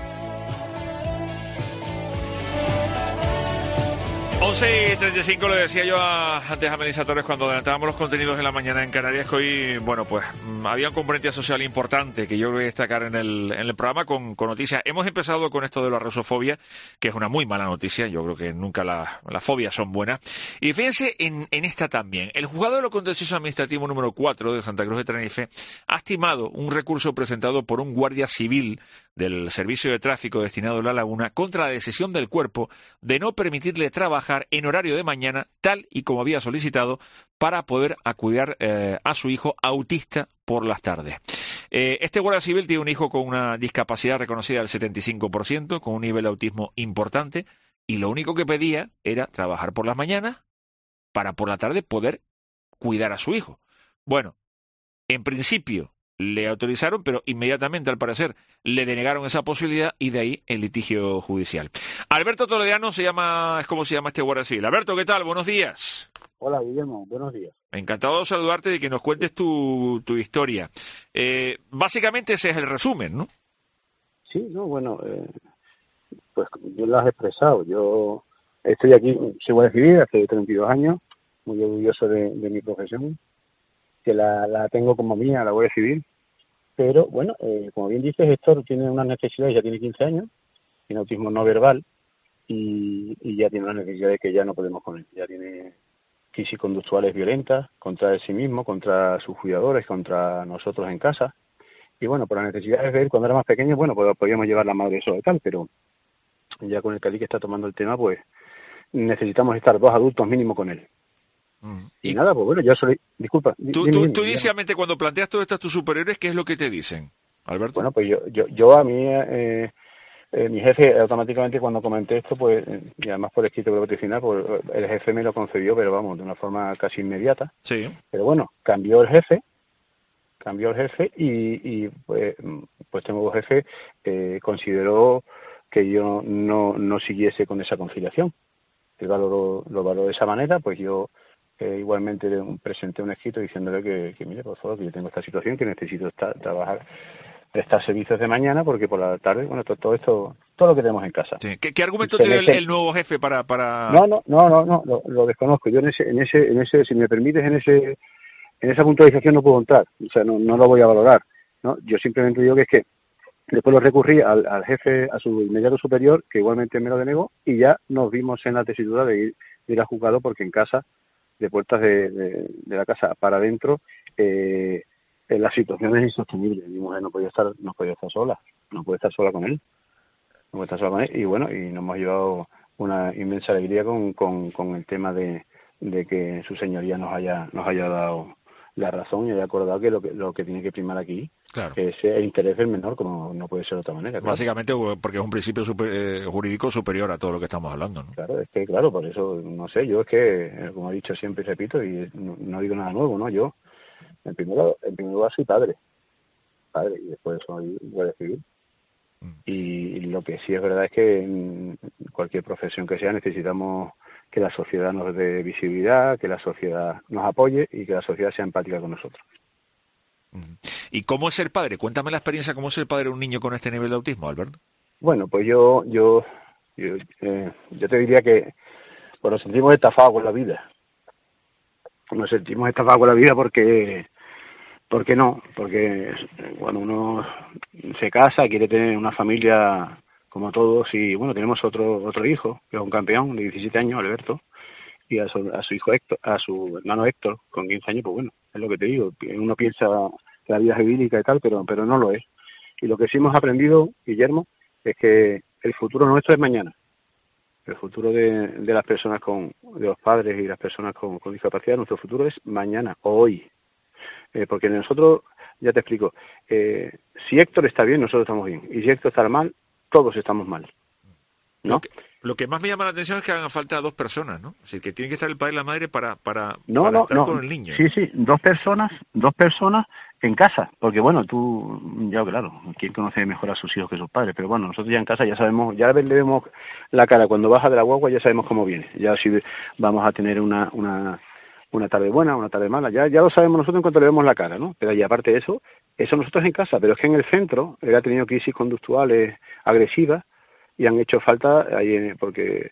Speaker 13: 11:35, lo decía yo antes a Melissa Torres cuando adelantábamos los contenidos en la mañana en Canarias, que hoy, bueno, pues había un componente social importante que yo voy a destacar en el programa con noticias. Hemos empezado con esto de la rusofobia, que es una muy mala noticia. Yo creo que nunca las fobias son buenas. Y fíjense en esta también. El juzgado de lo contencioso administrativo número 4 de Santa Cruz de Tenerife ha estimado un recurso presentado por un guardia civil del Servicio de Tráfico destinado a La Laguna contra la decisión del cuerpo de no permitirle trabajar en horario de mañana, tal y como había solicitado, para poder acudir a su hijo autista por las tardes. Este guardia civil tiene un hijo con una discapacidad reconocida del 75%, con un nivel de autismo importante, y lo único que pedía era trabajar por las mañanas para por la tarde poder cuidar a su hijo. Bueno, en principio le autorizaron, pero inmediatamente, al parecer, le denegaron esa posibilidad y de ahí el litigio judicial. Alberto Toledano es como se llama este guardia civil. Alberto, ¿qué tal? Buenos días.
Speaker 12: Hola, Guillermo. Buenos días.
Speaker 13: Encantado de saludarte y de que nos cuentes tu historia. Básicamente ese es el resumen, ¿no?
Speaker 12: Sí, no, bueno, pues yo lo has expresado. Yo estoy aquí, soy guardia civil hace 32 años, muy orgulloso de mi profesión, que la tengo como mía, la Guardia Civil, pero bueno, como bien dices, Héctor tiene unas necesidades, ya tiene 15 años, tiene autismo no verbal y ya tiene unas necesidades que ya no podemos con él, ya tiene crisis conductuales violentas contra él sí mismo, contra sus cuidadores, contra nosotros en casa, y bueno, por las necesidades de él cuando era más pequeño, bueno, pues podíamos llevar la madre eso y tal, pero ya con el cali que está tomando el tema, pues necesitamos estar 2 adultos mínimo con él. Y nada, pues bueno, yo soy... Disculpa.
Speaker 13: Tú inicialmente cuando planteas todo esto a tus superiores, ¿qué es lo que te dicen, Alberto?
Speaker 12: Bueno, pues yo a mí, mi jefe automáticamente cuando comenté esto, pues, y además por escrito por oficina, pues el jefe me lo concedió, pero vamos, de una forma casi inmediata.
Speaker 13: Sí.
Speaker 12: Pero bueno, cambió el jefe y pues tengo jefe, consideró que yo no siguiese con esa conciliación. Él lo valoró de esa manera, pues yo... igualmente presenté un escrito diciéndole que mire, por favor, que yo tengo esta situación, que necesito trabajar, prestar servicios de mañana, porque por la tarde, bueno, todo lo que tenemos en casa.
Speaker 13: Sí. ¿Qué argumento tiene el nuevo jefe para...?
Speaker 12: No, lo desconozco. Yo en ese, si me permites, en esa puntualización no puedo entrar, o sea, no lo voy a valorar, ¿no? Yo simplemente digo que es que después lo recurrí al jefe, a su inmediato superior, que igualmente me lo denegó, y ya nos vimos en la tesitura de ir al juzgado, porque en casa, de puertas de la casa para adentro, la situación es insostenible. Mi mujer no podía estar sola con él. y bueno, y nos hemos llevado una inmensa alegría con el tema de que su señoría nos haya dado la razón y haya acordado que lo que tiene que primar aquí es el interés del menor, como no puede ser de otra manera.
Speaker 13: Básicamente porque es un principio jurídico superior a todo lo que estamos hablando, ¿no?
Speaker 12: Claro, es que por eso, no sé, yo es que, como he dicho siempre y repito, y no digo nada nuevo, ¿no? Yo, en primer lugar soy padre, y después soy guardia civil. Y lo que sí es verdad es que en cualquier profesión que sea necesitamos que la sociedad nos dé visibilidad, que la sociedad nos apoye y que la sociedad sea empática con nosotros.
Speaker 13: ¿Y cómo es ser padre? Cuéntame la experiencia, ¿cómo es ser padre de un niño con este nivel de autismo, Alberto?
Speaker 12: Bueno, pues yo te diría que nos sentimos estafados con la vida. Nos sentimos estafados con la vida porque cuando uno se casa quiere tener una familia como todos y bueno, tenemos otro hijo que es un campeón de 17 años, Alberto, y a su hijo Héctor, a su hermano Héctor con 15 años, pues bueno, es lo que te digo, uno piensa que la vida es idílica y tal, pero no lo es. Y lo que sí hemos aprendido, Guillermo, es que el futuro nuestro es mañana. El futuro de las personas de los padres y las personas con discapacidad, nuestro futuro es mañana o hoy. Porque nosotros, ya te explico, si Héctor está bien, nosotros estamos bien. Y si Héctor está mal, todos estamos mal, ¿no?
Speaker 13: Lo que más me llama la atención es que hagan falta 2 personas, ¿no? Es decir, que tiene que estar el padre y la madre para estar con el niño.
Speaker 12: Sí, 2 personas en casa. Porque bueno, tú, ya claro, ¿quién conoce mejor a sus hijos que sus padres? Pero bueno, nosotros ya en casa ya sabemos, ya le vemos la cara cuando baja de la guagua, ya sabemos cómo viene. Ya si vamos a tener una tarde buena, una tarde mala, ya lo sabemos nosotros en cuanto le vemos la cara, ¿no? Pero y aparte de eso nosotros en casa, pero es que en el centro él ha tenido crisis conductuales agresivas y han hecho falta ahí, porque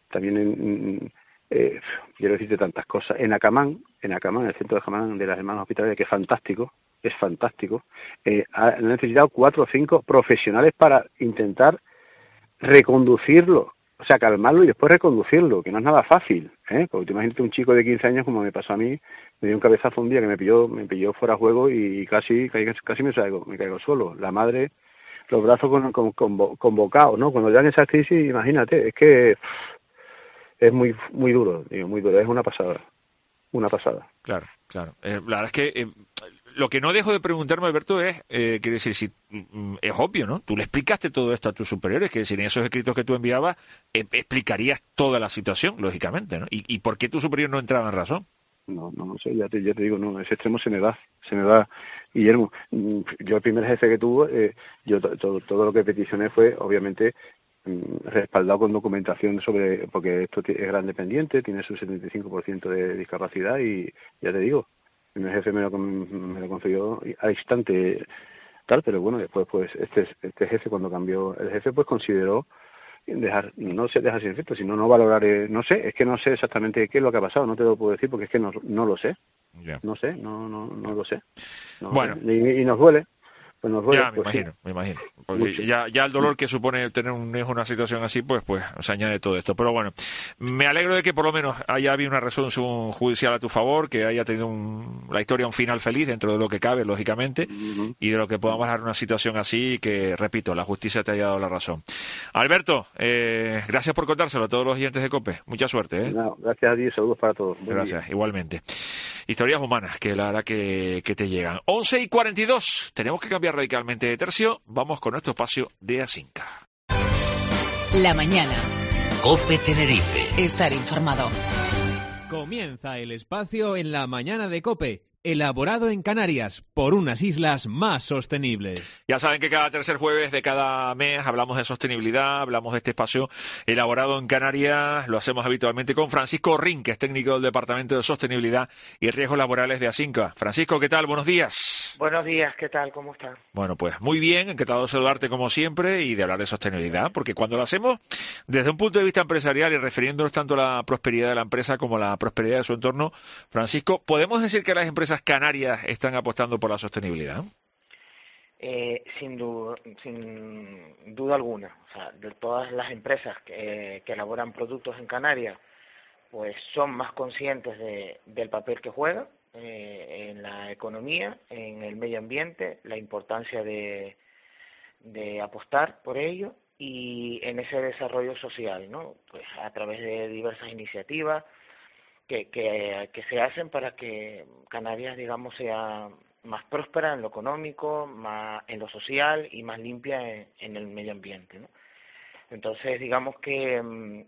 Speaker 12: también quiero decirte tantas cosas, en Acamán, el centro de Acamán de las Hermanas Hospitalarias, que es fantástico, han necesitado 4 o 5 profesionales para intentar reconducirlo. O sea, calmarlo y después reconducirlo, que no es nada fácil, porque tú imagínate un chico de 15 años, como me pasó a mí, me dio un cabezazo un día que me pilló fuera de juego y casi me caigo solo. La madre, los brazos convocados, ¿no? Cuando llegan esas crisis, imagínate, es que es muy muy duro, muy duro, es una pasada.
Speaker 13: Claro. La verdad es que lo que no dejo de preguntarme, Alberto, es, quiero decir, si es obvio, ¿no? Tú le explicaste todo esto a tus superiores, que si en esos escritos que tú enviabas explicarías toda la situación, lógicamente, ¿no? ¿Y por qué tu superior no entraba en razón?
Speaker 12: No sé, ya te digo, no, ese extremo se me da, Guillermo. Yo el primer jefe que tuve, yo todo lo que peticioné fue, obviamente, respaldado con documentación porque esto es gran dependiente, tiene su 75% de discapacidad y ya te digo, el primer jefe me lo concedió al instante tal, pero bueno, después pues este jefe, cuando cambió el jefe, pues consideró no se deja sin efecto, sino no valorar, no sé exactamente qué es lo que ha pasado, no te lo puedo decir porque es que no lo sé, no lo sé.
Speaker 13: Bueno.
Speaker 12: Y nos duele. Pues nos duele,
Speaker 13: ya, me imagino. Porque ya el dolor que supone tener una situación así, pues se añade todo esto. Pero bueno, me alegro de que por lo menos haya habido una resolución judicial a tu favor, que haya tenido la historia un final feliz dentro de lo que cabe, lógicamente, y de lo que podamos dar una situación así que, repito, la justicia te haya dado la razón. Alberto, gracias por contárselo a todos los oyentes de COPE. Mucha suerte.
Speaker 12: No, gracias a ti, saludos para todos.
Speaker 13: Gracias, igualmente. Historias humanas que la verdad que te llegan. 11:42. Tenemos que cambiar radicalmente de tercio. Vamos con nuestro espacio de Asinca.
Speaker 28: La mañana.
Speaker 2: COPE Tenerife.
Speaker 28: Estar informado.
Speaker 14: Comienza el espacio en la mañana de COPE. Elaborado en Canarias por unas islas más sostenibles.
Speaker 13: Ya saben que cada tercer jueves de cada mes hablamos de sostenibilidad, hablamos de este espacio elaborado en Canarias. Lo hacemos habitualmente con Francisco Rin, que es técnico del Departamento de Sostenibilidad y Riesgos Laborales de Asinca. Francisco, ¿qué tal? Buenos días.
Speaker 15: Buenos días, ¿qué tal? ¿Cómo estás?
Speaker 13: Bueno, pues muy bien, encantado de saludarte como siempre y de hablar de sostenibilidad, porque cuando lo hacemos desde un punto de vista empresarial y refiriéndonos tanto a la prosperidad de la empresa como a la prosperidad de su entorno, Francisco, ¿podemos decir que las empresas canarias están apostando por la sostenibilidad?
Speaker 15: Sin duda alguna. O sea, de todas las empresas que elaboran productos en Canarias, pues son más conscientes del papel que juegan en la economía, en el medio ambiente, la importancia de apostar por ello y en ese desarrollo social, ¿no? Pues a través de diversas iniciativas que se hacen para que Canarias, digamos, sea más próspera en lo económico, más en lo social y más limpia en el medio ambiente, ¿no? Entonces, digamos que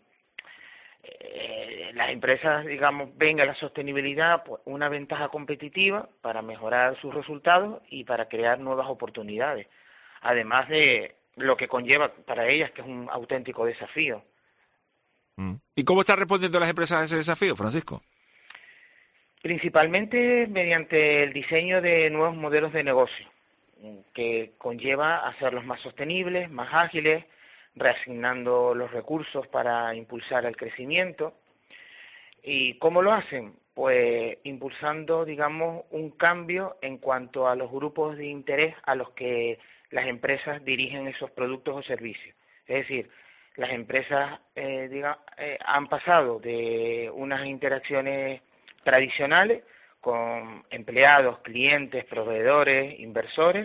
Speaker 15: las empresas, digamos, ven a la sostenibilidad pues una ventaja competitiva para mejorar sus resultados y para crear nuevas oportunidades, además de lo que conlleva para ellas, que es un auténtico desafío.
Speaker 13: ¿Y cómo están respondiendo las empresas a ese desafío, Francisco?
Speaker 15: Principalmente mediante el diseño de nuevos modelos de negocio, que conlleva hacerlos más sostenibles, más ágiles, reasignando los recursos para impulsar el crecimiento. ¿Y cómo lo hacen? Pues impulsando, digamos, un cambio en cuanto a los grupos de interés a los que las empresas dirigen esos productos o servicios. Es decir, las empresas han pasado de unas interacciones tradicionales con empleados, clientes, proveedores, inversores,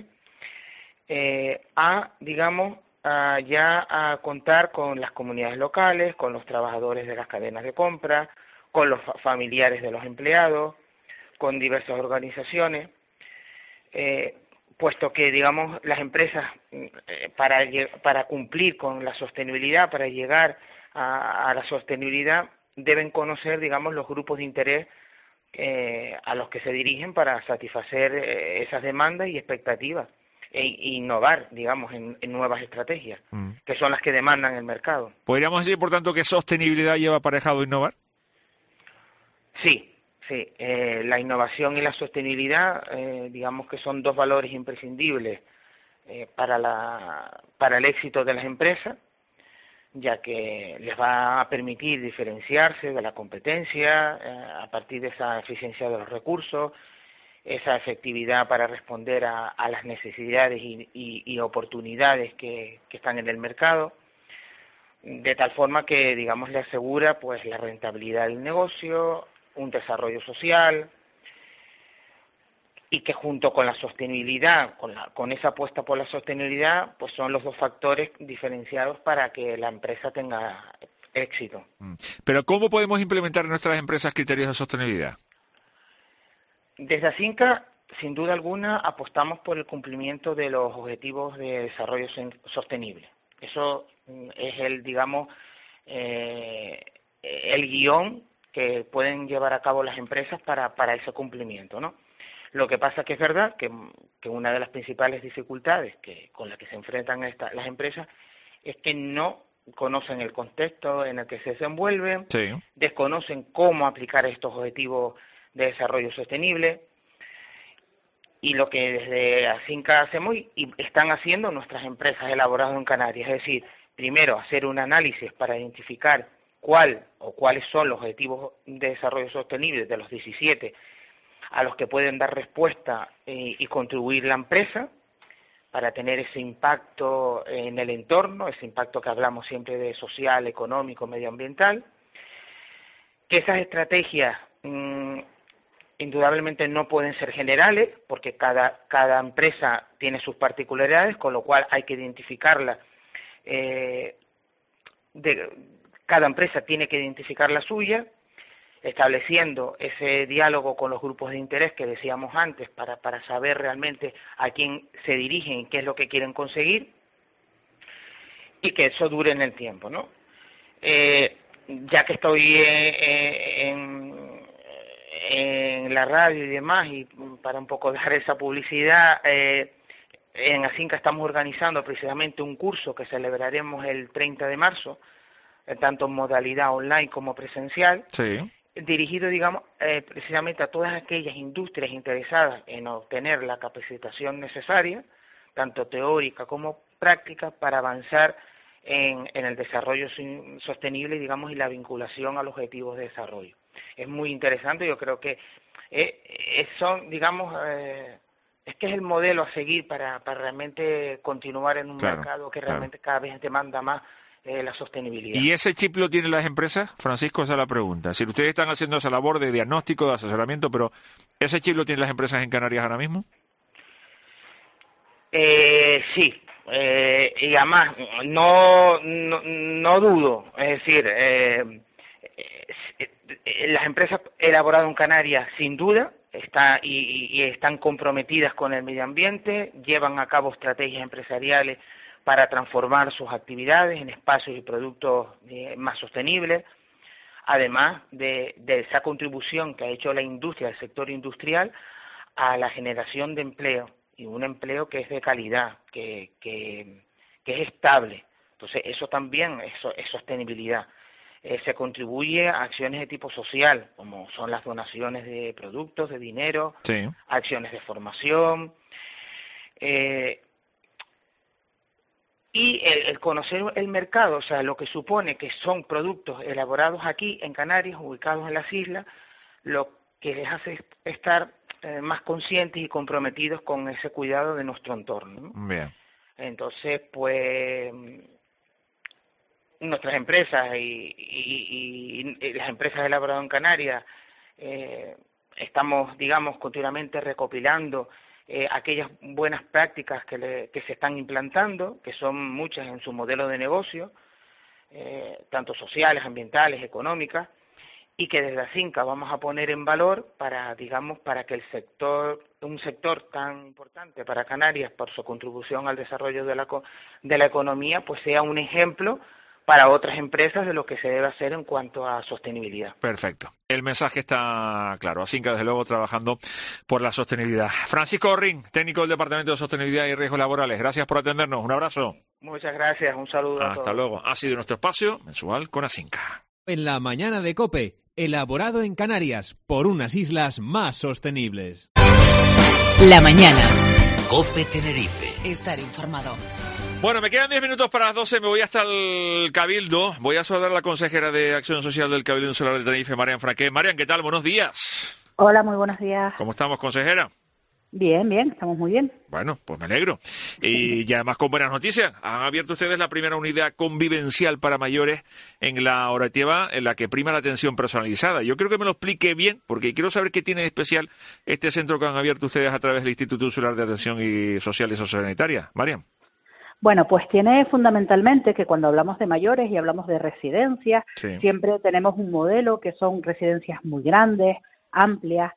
Speaker 15: a, digamos, ya a contar con las comunidades locales, con los trabajadores de las cadenas de compra, con los familiares de los empleados, con diversas organizaciones, puesto que, digamos, las empresas para cumplir con la sostenibilidad, para llegar a la sostenibilidad, deben conocer, digamos, los grupos de interés a los que se dirigen para satisfacer esas demandas y expectativas e innovar, digamos, en nuevas estrategias, que son las que demandan el mercado.
Speaker 13: ¿Podríamos decir, por tanto, que sostenibilidad lleva aparejado innovar?
Speaker 15: Sí. La innovación y la sostenibilidad, digamos que son dos valores imprescindibles para el éxito de las empresas, ya que les va a permitir diferenciarse de la competencia a partir de esa eficiencia de los recursos, esa efectividad para responder a las necesidades y oportunidades que están en el mercado, de tal forma que, digamos, le asegura pues la rentabilidad del negocio, un desarrollo social, y que junto con la sostenibilidad, con esa apuesta por la sostenibilidad, pues son los dos factores diferenciados para que la empresa tenga éxito.
Speaker 13: Pero ¿cómo podemos implementar en nuestras empresas criterios de sostenibilidad?
Speaker 15: Desde Acinca, sin duda alguna, apostamos por el cumplimiento de los objetivos de desarrollo sostenible. Eso es el guión que pueden llevar a cabo las empresas para ese cumplimiento, ¿no? Lo que pasa que es verdad que una de las principales dificultades con las que se enfrentan las empresas es que no conocen el contexto en el que se desenvuelven, desconocen cómo aplicar estos objetivos de desarrollo sostenible, y lo que desde Acinca hacemos y están haciendo nuestras empresas elaboradas en Canarias, es decir, primero hacer un análisis para identificar cuáles son los objetivos de desarrollo sostenible de los 17 a los que pueden dar respuesta y contribuir la empresa para tener ese impacto en el entorno, ese impacto que hablamos siempre de social, económico, medioambiental, que esas estrategias indudablemente no pueden ser generales porque cada empresa tiene sus particularidades, con lo cual hay que identificarlas. Cada empresa tiene que identificar la suya, estableciendo ese diálogo con los grupos de interés que decíamos antes para saber realmente a quién se dirigen y qué es lo que quieren conseguir, y que eso dure en el tiempo, ¿no? Ya que estoy en la radio y demás, y para un poco dar esa publicidad, en Acinca estamos organizando precisamente un curso que celebraremos el 30 de marzo, tanto en modalidad online como presencial, dirigido, digamos, precisamente a todas aquellas industrias interesadas en obtener la capacitación necesaria, tanto teórica como práctica, para avanzar en el desarrollo sostenible, digamos, y la vinculación a los objetivos de desarrollo. Es muy interesante, yo creo que son, digamos, es que es el modelo a seguir para realmente continuar en un mercado que realmente cada vez demanda más la sostenibilidad.
Speaker 13: ¿Y ese chip lo tienen las empresas? Francisco, esa es la pregunta. Si ustedes están haciendo esa labor de diagnóstico, de asesoramiento, pero ¿ese chip lo tienen las empresas en Canarias ahora mismo?
Speaker 15: Sí, y además no dudo, es decir, las empresas elaboradas en Canarias sin duda están comprometidas con el medio ambiente, llevan a cabo estrategias empresariales para transformar sus actividades en espacios y productos más sostenibles, además de esa contribución que ha hecho la industria, el sector industrial, a la generación de empleo, y un empleo que es de calidad, que es estable. Entonces, eso también es sostenibilidad. Se contribuye a acciones de tipo social, como son las donaciones de productos, de dinero, sí, acciones de formación, y el conocer el mercado, o sea, lo que supone que son productos elaborados aquí en Canarias, ubicados en las islas, lo que les hace estar más conscientes y comprometidos con ese cuidado de nuestro entorno, ¿no?
Speaker 13: Bien.
Speaker 15: Entonces, pues nuestras empresas y las empresas elaboradas en Canarias estamos, digamos, continuamente recopilando aquellas buenas prácticas que se están implantando, que son muchas en su modelo de negocio, tanto sociales, ambientales, económicas, y que desde Acinca vamos a poner en valor para que un sector tan importante para Canarias por su contribución al desarrollo de la economía, pues sea un ejemplo para otras empresas de lo que se debe hacer en cuanto a sostenibilidad.
Speaker 13: Perfecto. El mensaje está claro. Acinca, desde luego, trabajando por la sostenibilidad. Francisco Orrín, técnico del Departamento de Sostenibilidad y Riesgos Laborales. Gracias por atendernos. Un abrazo.
Speaker 15: Muchas gracias. Un saludo a todos.
Speaker 13: Hasta luego. Ha sido nuestro espacio mensual con Acinca.
Speaker 14: En la mañana de COPE, elaborado en Canarias por unas islas más sostenibles.
Speaker 28: La mañana.
Speaker 2: COPE Tenerife.
Speaker 28: Estar informado.
Speaker 13: Bueno, me quedan 10 minutos para las 12, me voy hasta el Cabildo. Voy a saludar a la consejera de Acción Social del Cabildo Insular de Tenerife, Marian Franqué. Marian, ¿qué tal? Buenos días.
Speaker 4: Hola, muy buenos días.
Speaker 13: ¿Cómo estamos, consejera?
Speaker 4: Bien, estamos muy bien.
Speaker 13: Bueno, pues me alegro. Y además con buenas noticias. Han abierto ustedes la primera unidad convivencial para mayores en la Orativa, en la que prima la atención personalizada. Yo creo que me lo explique bien, porque quiero saber qué tiene de especial este centro que han abierto ustedes a través del Instituto Insular de Atención Social y Sociosanitaria. Marian.
Speaker 4: Bueno, pues tiene fundamentalmente que cuando hablamos de mayores y hablamos de residencias, sí, siempre tenemos un modelo que son residencias muy grandes, amplias,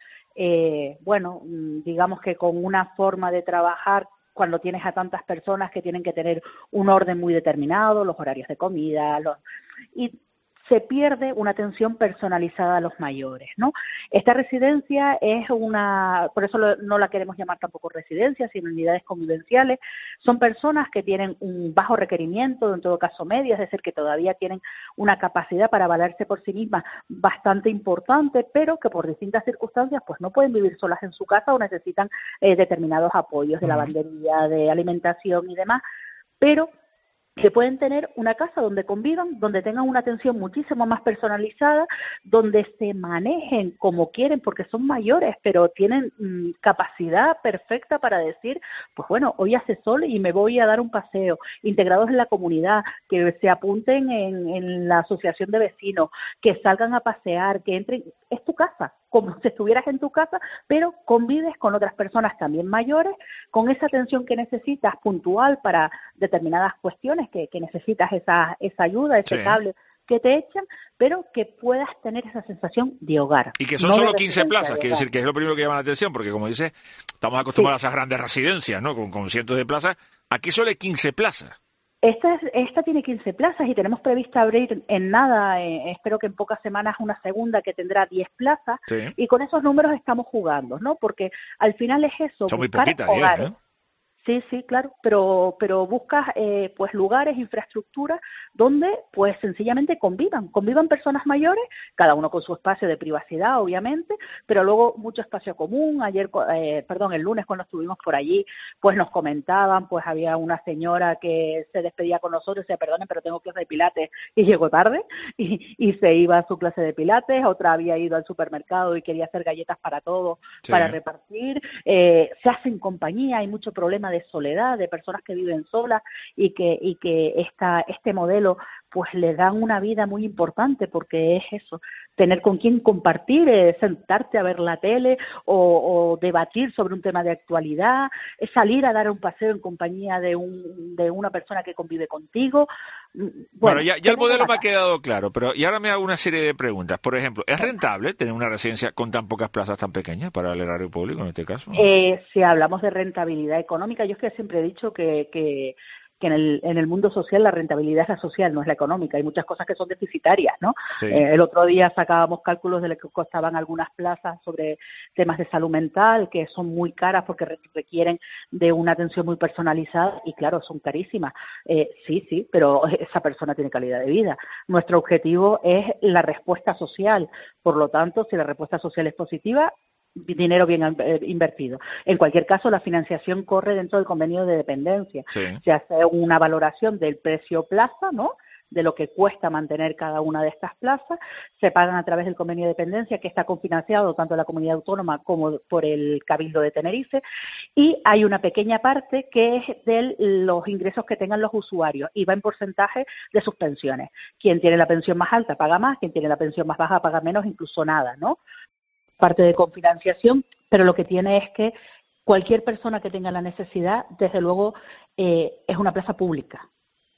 Speaker 4: digamos que con una forma de trabajar cuando tienes a tantas personas que tienen que tener un orden muy determinado, los horarios de comida, y se pierde una atención personalizada a los mayores, ¿no? Esta residencia es por eso no la queremos llamar tampoco residencia, sino unidades convivenciales. Son personas que tienen un bajo requerimiento, en todo caso medio, es decir, que todavía tienen una capacidad para valerse por sí mismas bastante importante, pero que por distintas circunstancias pues no pueden vivir solas en su casa o necesitan determinados apoyos de lavandería, de alimentación y demás, pero que pueden tener una casa donde convivan, donde tengan una atención muchísimo más personalizada, donde se manejen como quieren, porque son mayores, pero tienen capacidad perfecta para decir, pues bueno, hoy hace sol y me voy a dar un paseo, integrados en la comunidad, que se apunten en la asociación de vecinos, que salgan a pasear, que entren, es tu casa, como si estuvieras en tu casa, pero convives con otras personas también mayores, con esa atención que necesitas puntual para determinadas cuestiones, que necesitas esa ayuda, ese cable que te echan, pero que puedas tener esa sensación de hogar.
Speaker 13: Y que son solo 15 plazas, quiero decir que es lo primero que llama la atención, porque como dice, estamos acostumbrados a esas grandes residencias, ¿no? Con cientos de plazas. Aquí solo hay 15 plazas.
Speaker 4: Esta tiene 15 plazas y tenemos prevista abrir en nada, espero que en pocas semanas, una segunda que tendrá 10 plazas, y con esos números estamos jugando, ¿no? Porque al final es eso,
Speaker 13: son muy
Speaker 4: buscar
Speaker 13: poquitas,
Speaker 4: hogares.
Speaker 13: ¿eh?
Speaker 4: Sí, claro, pero buscas pues lugares, infraestructuras donde pues sencillamente convivan personas mayores, cada uno con su espacio de privacidad, obviamente, pero luego mucho espacio común. El lunes cuando estuvimos por allí, pues nos comentaban, pues había una señora que se despedía con nosotros y decía, perdonen, pero tengo clase de pilates, y llegó tarde y se iba a su clase de pilates. Otra había ido al supermercado y quería hacer galletas para todos, para repartir. Se hace en compañía, hay mucho problema de soledad, de personas que viven solas y que este modelo pues le dan una vida muy importante, porque es eso, tener con quién compartir, sentarte a ver la tele o debatir sobre un tema de actualidad, salir a dar un paseo en compañía de una persona que convive contigo.
Speaker 13: Bueno, ya el modelo me ha quedado claro, pero y ahora me hago una serie de preguntas. Por ejemplo, ¿es rentable tener una residencia con tan pocas plazas tan pequeñas para el erario público en este caso?
Speaker 4: Si hablamos de rentabilidad económica, yo es que siempre he dicho que en el mundo social la rentabilidad es la social, no es la económica. Hay muchas cosas que son deficitarias, ¿no? Sí. El otro día sacábamos cálculos de lo que costaban algunas plazas sobre temas de salud mental, que son muy caras porque requieren de una atención muy personalizada y, claro, son carísimas. Sí, pero esa persona tiene calidad de vida. Nuestro objetivo es la respuesta social. Por lo tanto, si la respuesta social es positiva, dinero bien invertido. En cualquier caso, la financiación corre dentro del convenio de dependencia. Sí. Se hace una valoración del precio plaza, ¿no?, de lo que cuesta mantener cada una de estas plazas, se pagan a través del convenio de dependencia, que está cofinanciado tanto en la comunidad autónoma como por el Cabildo de Tenerife, y hay una pequeña parte que es de los ingresos que tengan los usuarios y va en porcentaje de sus pensiones. Quien tiene la pensión más alta paga más, quien tiene la pensión más baja paga menos, incluso nada, ¿no? Parte de confinanciación, pero lo que tiene es que cualquier persona que tenga la necesidad, desde luego, es una plaza pública.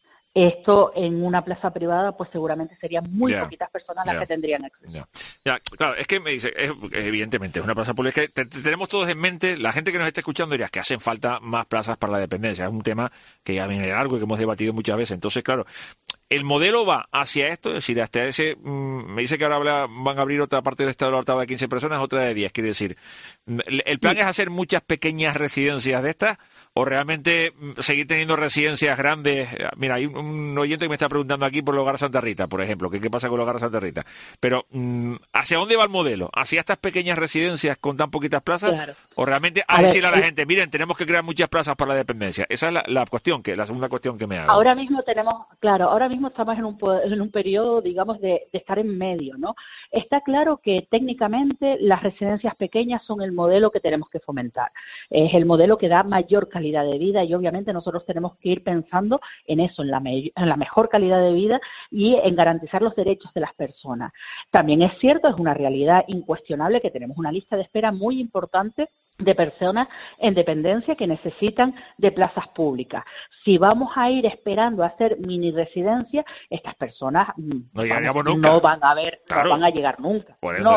Speaker 4: Esto en una plaza privada, pues seguramente serían muy poquitas personas las que tendrían acceso.
Speaker 13: Claro, es que me dice, evidentemente, es una plaza pública. Tenemos todos en mente, la gente que nos está escuchando diría que hacen falta más plazas para la dependencia. Es un tema que ya viene de largo y que hemos debatido muchas veces. Entonces, claro, el modelo va hacia esto, es decir, hasta ese, me dice que ahora van a abrir otra parte del estado de Orotava de 15 personas, otra de 10, quiere decir, ¿el plan es hacer muchas pequeñas residencias de estas o realmente seguir teniendo residencias grandes? Mira, hay un oyente que me está preguntando aquí por el Hogar Santa Rita, por ejemplo, ¿qué pasa con el Hogar Santa Rita? Pero, ¿hacia dónde va el modelo? ¿Hacia estas pequeñas residencias con tan poquitas plazas? Claro. ¿O realmente decirle a la gente, miren, tenemos que crear muchas plazas para la dependencia? Esa es la cuestión, la segunda cuestión que me hago.
Speaker 4: Ahora mismo estamos en un periodo, digamos, de estar en medio, ¿no? Está claro que técnicamente las residencias pequeñas son el modelo que tenemos que fomentar. Es el modelo que da mayor calidad de vida y obviamente nosotros tenemos que ir pensando en eso, en la mejor calidad de vida y en garantizar los derechos de las personas. También es cierto, es una realidad incuestionable que tenemos una lista de espera muy importante de personas en dependencia que necesitan de plazas públicas. Si vamos a ir esperando a hacer mini residencias, estas personas no van a llegar nunca.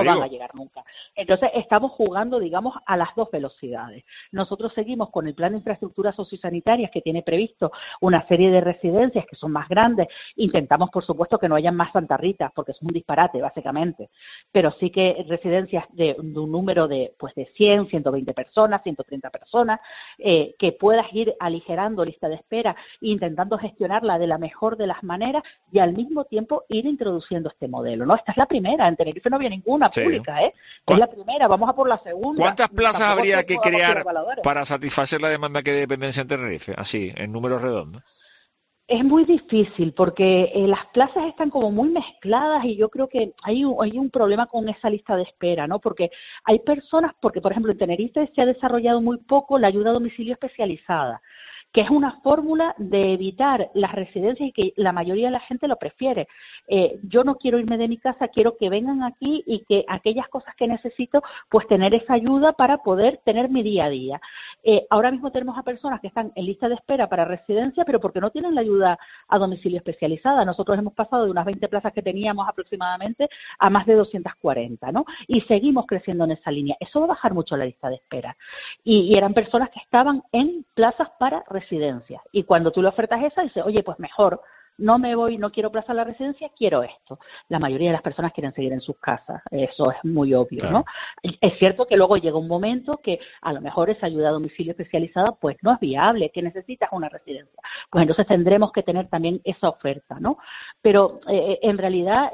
Speaker 4: Entonces estamos jugando, digamos, a las dos velocidades. Nosotros seguimos con el plan de infraestructuras sociosanitarias que tiene previsto una serie de residencias que son más grandes. Intentamos, por supuesto, que no hayan más Santa Rita, porque es un disparate, básicamente. Pero sí que residencias de un número de 100, 120 personas, 130 personas, que puedas ir aligerando lista de espera e intentando gestionarla de la mejor de las maneras y al mismo tiempo ir introduciendo este modelo, ¿no? Esta es la primera, en Tenerife no había ninguna pública, Es la primera, vamos a por la segunda.
Speaker 13: ¿Cuántas plazas habría que crear para satisfacer la demanda que hay de dependencia en Tenerife? Así, en números redondos.
Speaker 4: Es muy difícil porque las plazas están como muy mezcladas y yo creo que hay un problema con esa lista de espera, ¿no? Porque hay personas, por ejemplo en Tenerife se ha desarrollado muy poco la ayuda a domicilio especializada, que es una fórmula de evitar las residencias y que la mayoría de la gente lo prefiere. Yo no quiero irme de mi casa, quiero que vengan aquí y que aquellas cosas que necesito, pues tener esa ayuda para poder tener mi día a día. Ahora mismo tenemos a personas que están en lista de espera para residencia, pero porque no tienen la ayuda a domicilio especializada. Nosotros hemos pasado de unas 20 plazas que teníamos aproximadamente a más de 240, ¿no? Y seguimos creciendo en esa línea. Eso va a bajar mucho la lista de espera. Y eran personas que estaban en plazas para residencia. Y cuando tú le ofertas esa, dices, oye, pues mejor, no me voy, no quiero plaza a la residencia, quiero esto. La mayoría de las personas quieren seguir en sus casas, eso es muy obvio, claro, ¿no? Es cierto que luego llega un momento que a lo mejor esa ayuda a domicilio especializada pues no es viable, que necesitas una residencia. Pues entonces tendremos que tener también esa oferta, ¿no? Pero en realidad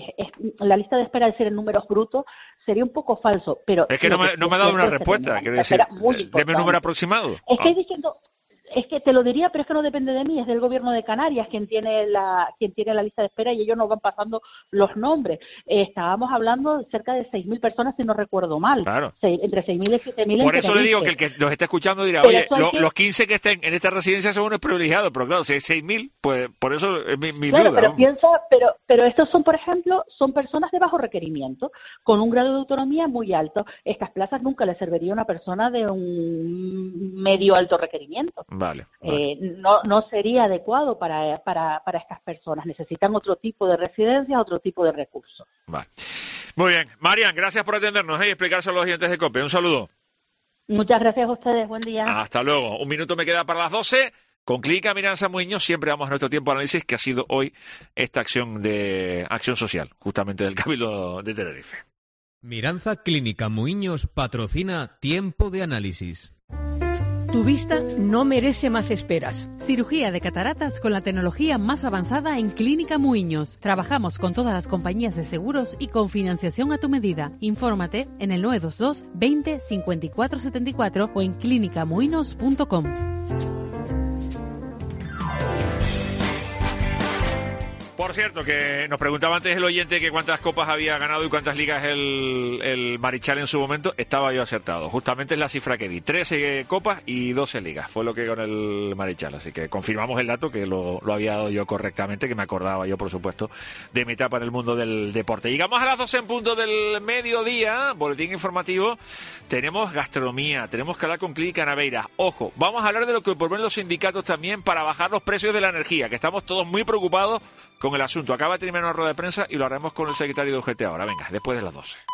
Speaker 4: la lista de espera, decir en números brutos, sería un poco falso. Pero
Speaker 13: es que no me ha dado una respuesta, quiero decir, deme un número aproximado.
Speaker 4: Es que diciendo... Es que te lo diría, pero es que no depende de mí, es del gobierno de Canarias quien tiene la lista de espera y ellos nos van pasando los nombres. Estábamos hablando de cerca de 6.000 personas, si no recuerdo mal.
Speaker 13: Claro.
Speaker 4: Entre 6.000 y 7.000.
Speaker 13: Por eso le digo que el que nos está escuchando dirá, oye, los 15 que estén en esta residencia son unos privilegiados, pero claro, si hay 6.000, pues por eso es mi
Speaker 4: claro,
Speaker 13: duda.
Speaker 4: Pero
Speaker 13: ¿no?
Speaker 4: piensa, pero estos son, por ejemplo, son personas de bajo requerimiento, con un grado de autonomía muy alto. Estas plazas nunca le serviría a una persona de un medio alto requerimiento.
Speaker 13: Vale.
Speaker 4: No sería adecuado para estas personas. Necesitan otro tipo de residencias, otro tipo de recursos.
Speaker 13: Vale. Muy bien. Marian, gracias por atendernos y explicárselo a los oyentes de COPE. Un saludo.
Speaker 4: Muchas gracias a ustedes. Buen día.
Speaker 13: Hasta luego. Un minuto me queda para las 12. Con Clínica Miranza Muiños siempre damos nuestro tiempo de análisis, que ha sido hoy esta acción social, justamente del Cabildo de Tenerife.
Speaker 14: Miranza Clínica Muiños patrocina Tiempo de Análisis.
Speaker 8: Tu vista no merece más esperas.
Speaker 16: Cirugía de cataratas con la tecnología más avanzada en Clínica Muiños. Trabajamos con todas las compañías de seguros y con financiación a tu medida. Infórmate en el 922 20 54 74 o en clinicamuinos.com.
Speaker 13: Por cierto, que nos preguntaba antes el oyente que cuántas copas había ganado y cuántas ligas el Marichal en su momento. Estaba yo acertado. Justamente es la cifra que di. 13 copas y 12 ligas. Fue lo que ganó el Marichal. Así que confirmamos el dato, que lo había dado yo correctamente, que me acordaba yo, por supuesto, de mi etapa en el mundo del deporte. Llegamos a las 12 en punto del mediodía. Boletín informativo. Tenemos gastronomía. Tenemos que hablar con Clínica Naveira. Ojo, vamos a hablar de lo que proponen los sindicatos también para bajar los precios de la energía, que estamos todos muy preocupados con el asunto. Acaba de terminar una rueda de prensa y lo haremos con el secretario de UGT ahora. Venga, después de las 12.